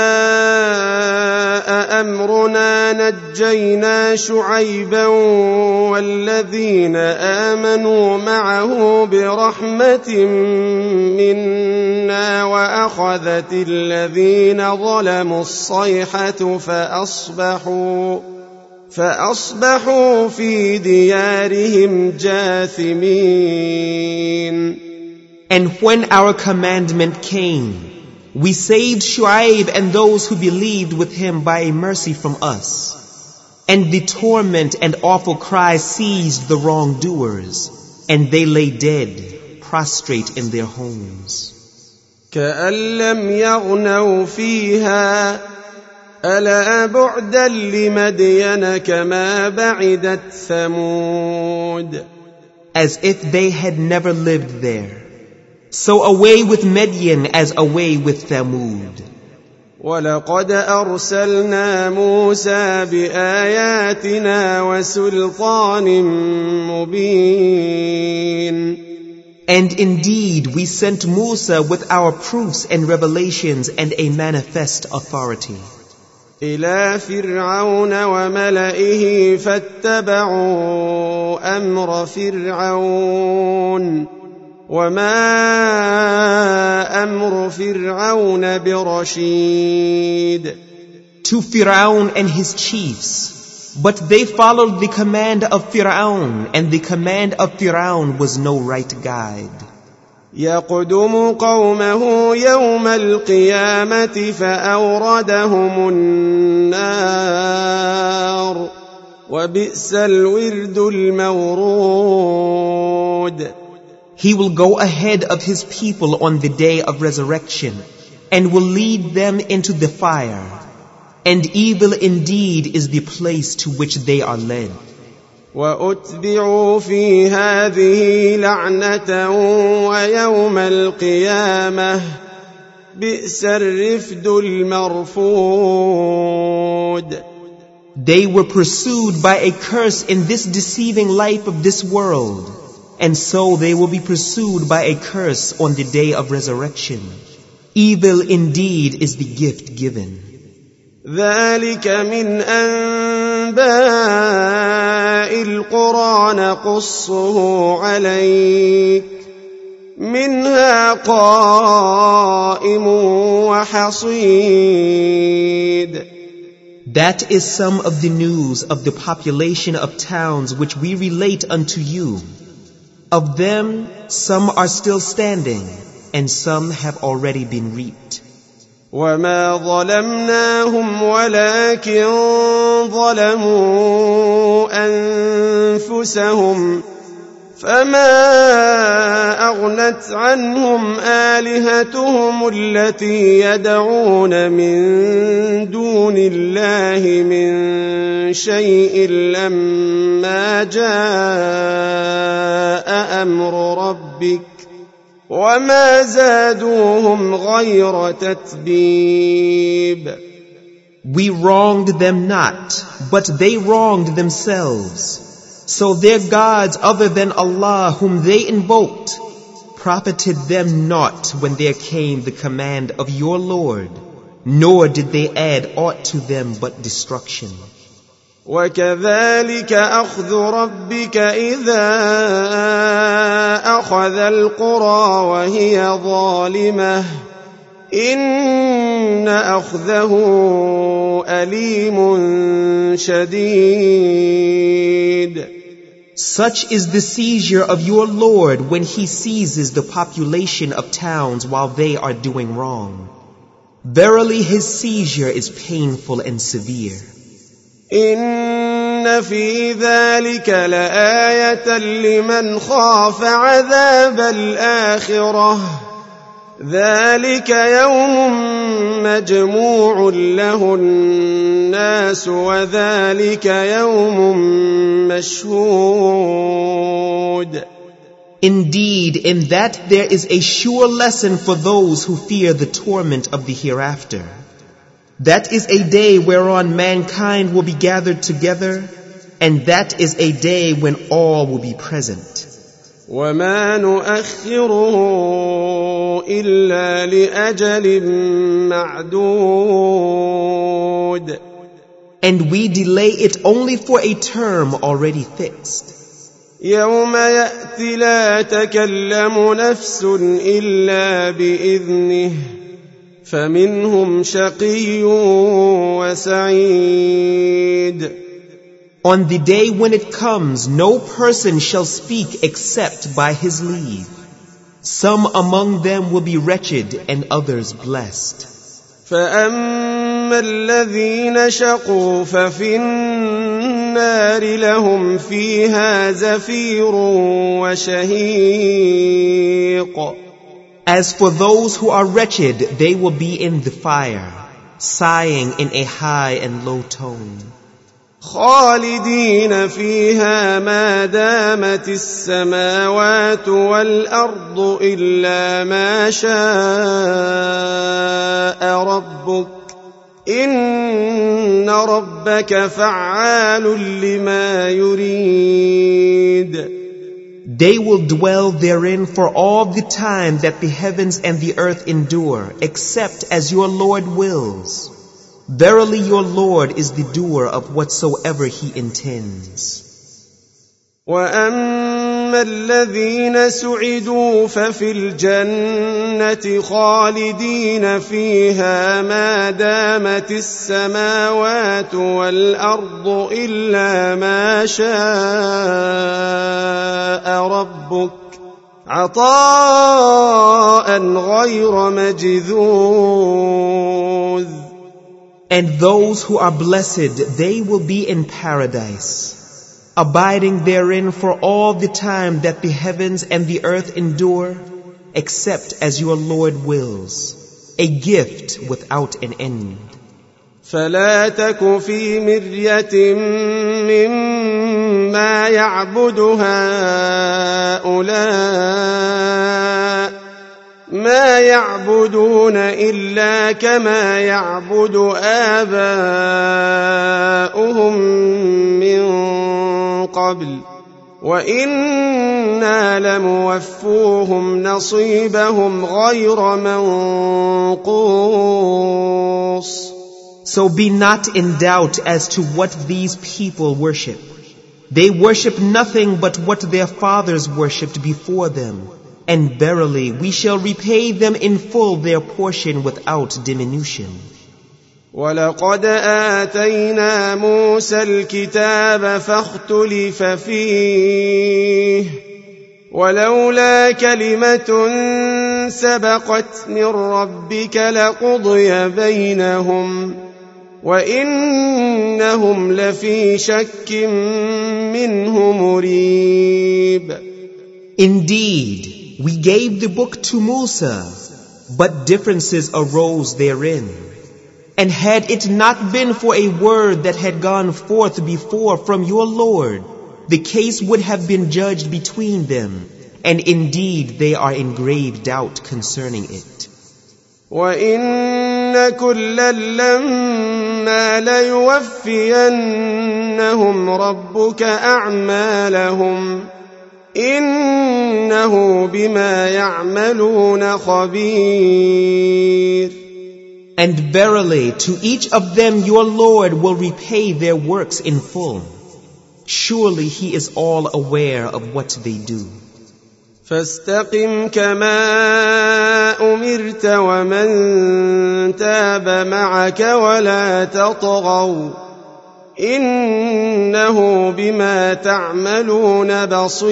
جاء أمرنا نجينا شعيبا والذين آمنوا معه برحمة منا وأخذت الذين ظلموا الصيحة فأصبحوا فأصبحوا في ديارهم جاثمين. And when our commandment came, we saved Shu'aib and those who believed with him by a mercy from us. And the torment and awful cry seized the wrongdoers, and they lay dead, prostrate in their homes. كأن لم يغنوا فيها ألا بعدا لمدين كما بعدت ثمود. As if they had never lived there. So away with Midian as away with Thamud. وَلَقَدْ أَرْسَلْنَا مُوسَى بِآيَاتِنَا وَسُلْطَانٍ مُبِينٍ. And indeed we sent Musa with our proofs and revelations and a manifest authority. إِلَى فِرْعَوْنَ وَمَلَئِهِ فَاتَّبَعُوا أَمْرَ فِرْعَوْنَ وَمَا أَمْرُ فِرْعَوْنَ بِرَشِيدٍ. To Fir'aun and his chiefs, but they followed the command of Fir'aun, and the command of Fir'aun was no right guide. يقدم قومه يوم القيامة فأوردهم النار وبئس الورد المورود. He will go ahead of his people on the day of resurrection and will lead them into the fire. And evil indeed is the place to which they are led. وَأُتْبِعُوا فِي هَذِهِ لَعْنَةً وَيَوْمَ الْقِيَامَةِ بِئْسَ الرِّفْدُ الْمَرْفُودُ. They were pursued by a curse in this deceiving life of this world, and so they will be pursued by a curse on the day of resurrection. Evil indeed is the gift given. ذَلِكَ مِنْ أَنْبَاءِ الْقُرَى نَقُصُّهُ عَلَيْكَ مِنْهَا قَائِمٌ وَحَصِيدٌ. That is some of the news of the population of towns which we relate unto you. Of them, some are still standing, and some have already been reaped. وَمَا ظَلَمْنَاهُمْ وَلَكِنْ ظَلَمُوا أَنفُسَهُمْ فَمَا أَغْنَتْ عَنْهُمْ آلِهَتُهُمُ الَّتِي يَدْعُونَ مِن دُونِ اللَّهِ مِن شَيْءٍ لَّمَّا جَاءَ أَمْرُ رَبِّكَ وَمَا زَادُوهُمْ غَيْرَ تَتْبِيبٍ. We wronged them not, but they wronged themselves. So their gods other than Allah whom they invoked profited them not when there came the command of your Lord, nor did they add aught to them but destruction. وَكَذَلِكَ أَخْذُ رَبِّكَ إِذَا أَخَذَ الْقُرَى وَهِيَ ظَالِمَةٌ إِنَّ أَخْذَهُ أَلِيمٌ شَدِيدٌ. Such is the seizure of your Lord when He seizes the population of towns while they are doing wrong. Verily His seizure is painful and severe. إِنَّ فِي ذَلِكَ لَآيَةً لِمَنْ خَافَ عَذَابَ الْآخِرَةِ ذَلِكَ يَوْمٌ مَّجْمُوعٌ لَهُ النَّاسُ وَذَلِكَ يَوْمٌ مَّشْهُودٌ. Indeed, in that there is a sure lesson for those who fear the torment of the hereafter. That is a day whereon mankind will be gathered together, and that is a day when all will be present. وَمَا نُؤَخِّرُهُ إِلَّا لِأَجَلٍ مَّعْدُودٍ. And we delay it only for a term already fixed. يَوْمَ يَأْتِ لَا تَكَلَّمُ نَفْسٌ إِلَّا بِإِذْنِهِ فَمِنْهُمْ شَقِيٌّ وَسَعِيدٌ. On the day when it comes, no person shall speak except by his leave. Some among them will be wretched and others blessed. فَأَمَّا الَّذِينَ شَقُوا فَفِي النَّارِ لَهُمْ فِيهَا زَفِيرٌ وَشَهِيقٌ. As for those who are wretched, they will be in the fire, sighing in a high and low tone. خالدين فيها ما دامت السماوات والأرض إلا ما شاء ربك إن ربك فعال لما يريد. They will dwell therein for all the time that the heavens and the earth endure, except as your Lord wills. Verily your Lord is the doer of whatsoever He intends. وَأَمَّا الَّذِينَ سُعِدُوا فَفِي الْجَنَّةِ خَالِدِينَ فِيهَا مَا دَامَتِ السَّمَاوَاتُ وَالْأَرْضُ إِلَّا مَا شَاءَ رَبُّكَ عطاء غير مجذوذ. And those who are blessed, they will be in paradise, abiding therein for all the time that the heavens and the earth endure, except as your Lord wills, a gift without an end. فلا تك في مرية مما يعبد هؤلاء ما يعبدون إلا كما يعبد آباؤهم من قبل وإنا لموفوهم نصيبهم غير منقوص. So be not in doubt as to what these people worship. They worship nothing but what their fathers worshipped before them. And verily, we shall repay them in full their portion without diminution. وَلَقَدْ آتَيْنَا مُوسَى الْكِتَابَ فَاخْتُلِفَ فِيهِ وَلَوْلَا كَلِمَةٌ سَبَقَتْ مِنْ رَبِّكَ لَقُضِيَ بَيْنَهُمْ وَإِنَّهُمْ لَفِي شَكٍّ مِّنْهُ مُرِيبٍ. Indeed, we gave the book to Musa, but differences arose therein. And had it not been for a word that had gone forth before from your Lord, the case would have been judged between them, and indeed they are in grave doubt concerning it. وَإِنَّ كُلًّا لَّمَّا لَيُوَفِّيَنَّهُمْ رَبُّكَ أَعْمَالَهُمْ إِنَّهُ بِمَا يَعْمَلُونَ خَبِيرٌ. And verily, to each of them your Lord will repay their works in full. Surely He is all aware of what they do. فاستقم كما أمرت ومن تاب معك ولا تطغوا إنه بما تعملون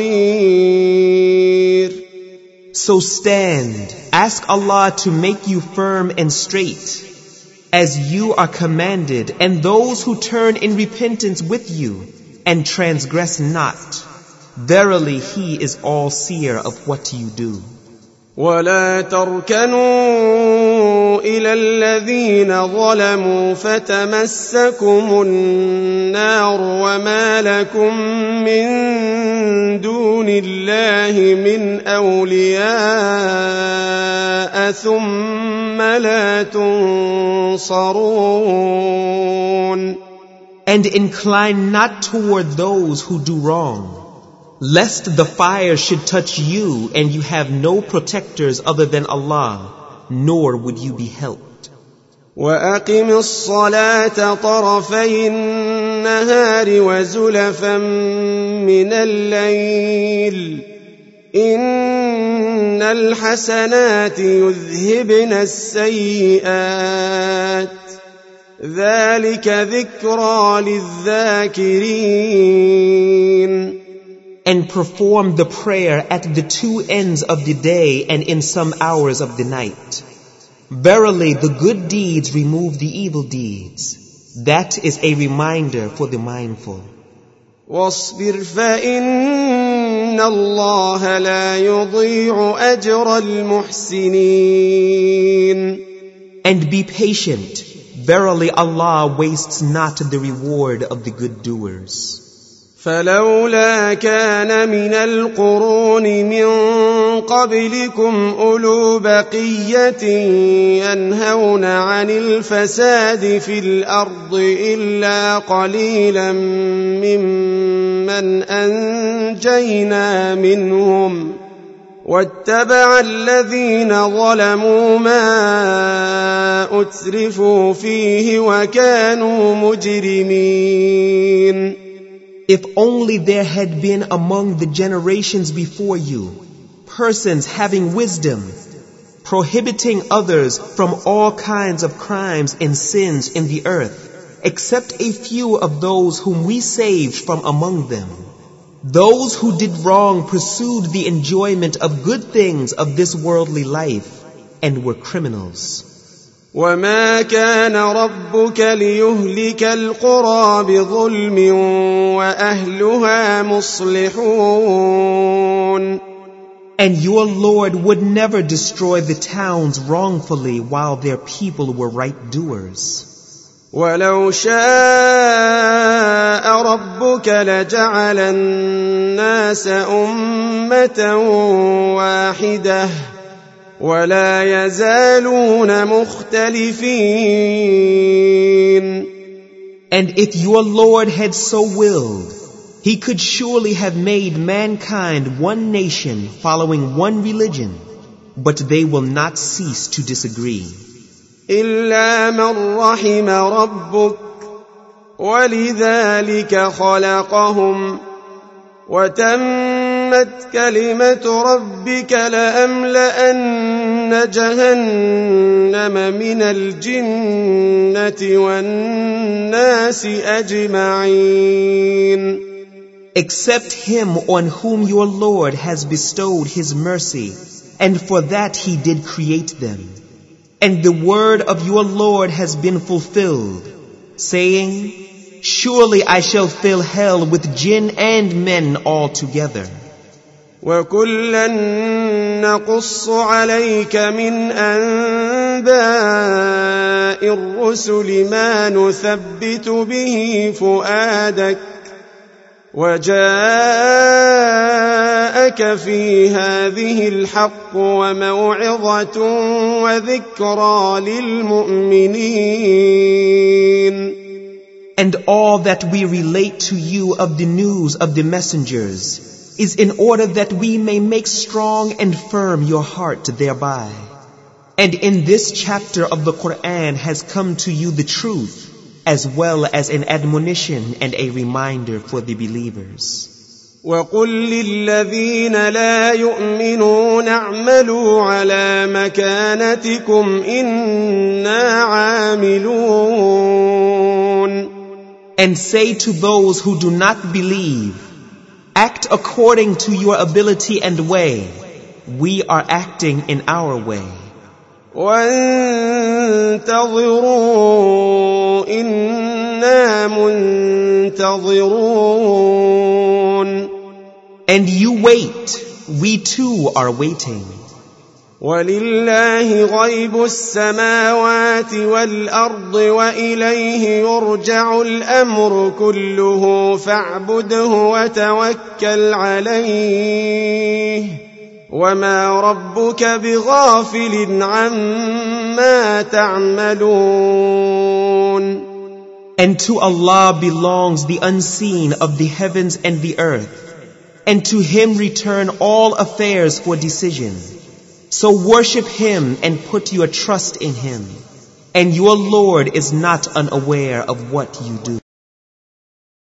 بصير. So stand, ask Allah to make you firm and straight, as you are commanded, and those who turn in repentance with you, and transgress not. Verily, He is all-seer of what you do. ولا تركنوا إلى الذين ظلموا فتمسكم النار وما لكم من دون الله من أولياء ثم لا تنصرون. And incline not toward those who do wrong, lest the fire should touch you and you have no protectors other than Allah, nor would you be helped. وَأَقِمِ الصَّلَاةَ طَرَفَيِ النَّهَارِ وَزُلَفًا مِّنَ اللَّيْلِ إِنَّ الْحَسَنَاتِ يُذْهِبْنَ السَّيِّئَاتِ ذَلِكَ ذِكْرَى لِلذَّاكِرِينَ. And perform the prayer at the two ends of the day and in some hours of the night. Verily, the good deeds remove the evil deeds. That is a reminder for the mindful. وَاصْبِرْ فَإِنَّ اللَّهَ لَا يُضِيعُ أَجْرَ الْمُحْسِنِينَ. And be patient. Verily, Allah wastes not the reward of the good doers. فلولا كان من القرون من قبلكم أولو بقية ينهون عن الفساد في الأرض إلا قليلا ممن أنجينا منهم واتبع الذين ظلموا ما أترفوا فيه وكانوا مجرمين. If only there had been among the generations before you persons having wisdom, prohibiting others from all kinds of crimes and sins in the earth, except a few of those whom we saved from among them. Those who did wrong pursued the enjoyment of good things of this worldly life and were criminals. وما كان ربك ليهلك القرى بظلم وأهلها مصلحون. And your Lord would never destroy the towns wrongfully while their people were right doers. ولو شاء ربك لجعل الناس أمة واحدة ولا يزالون مختلفين. And if your Lord had so willed, He could surely have made mankind one nation following one religion, but they will not cease to disagree. إلا من رحم ربك ولذلك خلقهم وتمت كلمة ربك لأملأن جهنم من الجنة والناس أجمعين. Except him on whom your Lord has bestowed His mercy, and for that He did create them. And the word of your Lord has been fulfilled, saying, surely I shall fill hell with jinn and men altogether. وَكُلًّا نَقُصُّ عَلَيْكَ مِنْ أَنْبَاءِ الرُّسُلِ مَا نُثَبِّتُ بِهِ فُؤَادَكَ وَجَاءَكَ فِي هَذِهِ الْحَقُّ وَمَوْعِظَةٌ وَذِكْرَى لِلْمُؤْمِنِينَ. And all that we relate to you of the news of the messengers is in order that we may make strong and firm your heart thereby. And in this chapter of the Quran has come to you the truth, as well as an admonition and a reminder for the believers. وَقُلْ لِلَّذِينَ لَا يُؤْمِنُونَ اعْمَلُوا عَلَى مَكَانَتِكُمْ إِنَّا عَامِلُونَ. And say to those who do not believe, act according to your ability and way. We are acting in our way. وَانْتَظِرُوا إِنَّا مُنْتَظِرُونَ. And you wait, we too are waiting. وَلِلَّهِ غَيْبُ السَّمَاوَاتِ وَالْأَرْضِ وَإِلَيْهِ يُرْجَعُ الْأَمْرُ كُلُّهُ فَاعْبُدْهُ وَتَوَكَّلْ عَلَيْهِ وَمَا رَبُّكَ بِغَافِلٍ عَمَّا تَعْمَلُونَ. And to Allah belongs the unseen of the heavens and the earth, and to Him return all affairs for decision. So worship Him and put your trust in Him, and your Lord is not unaware of what you do.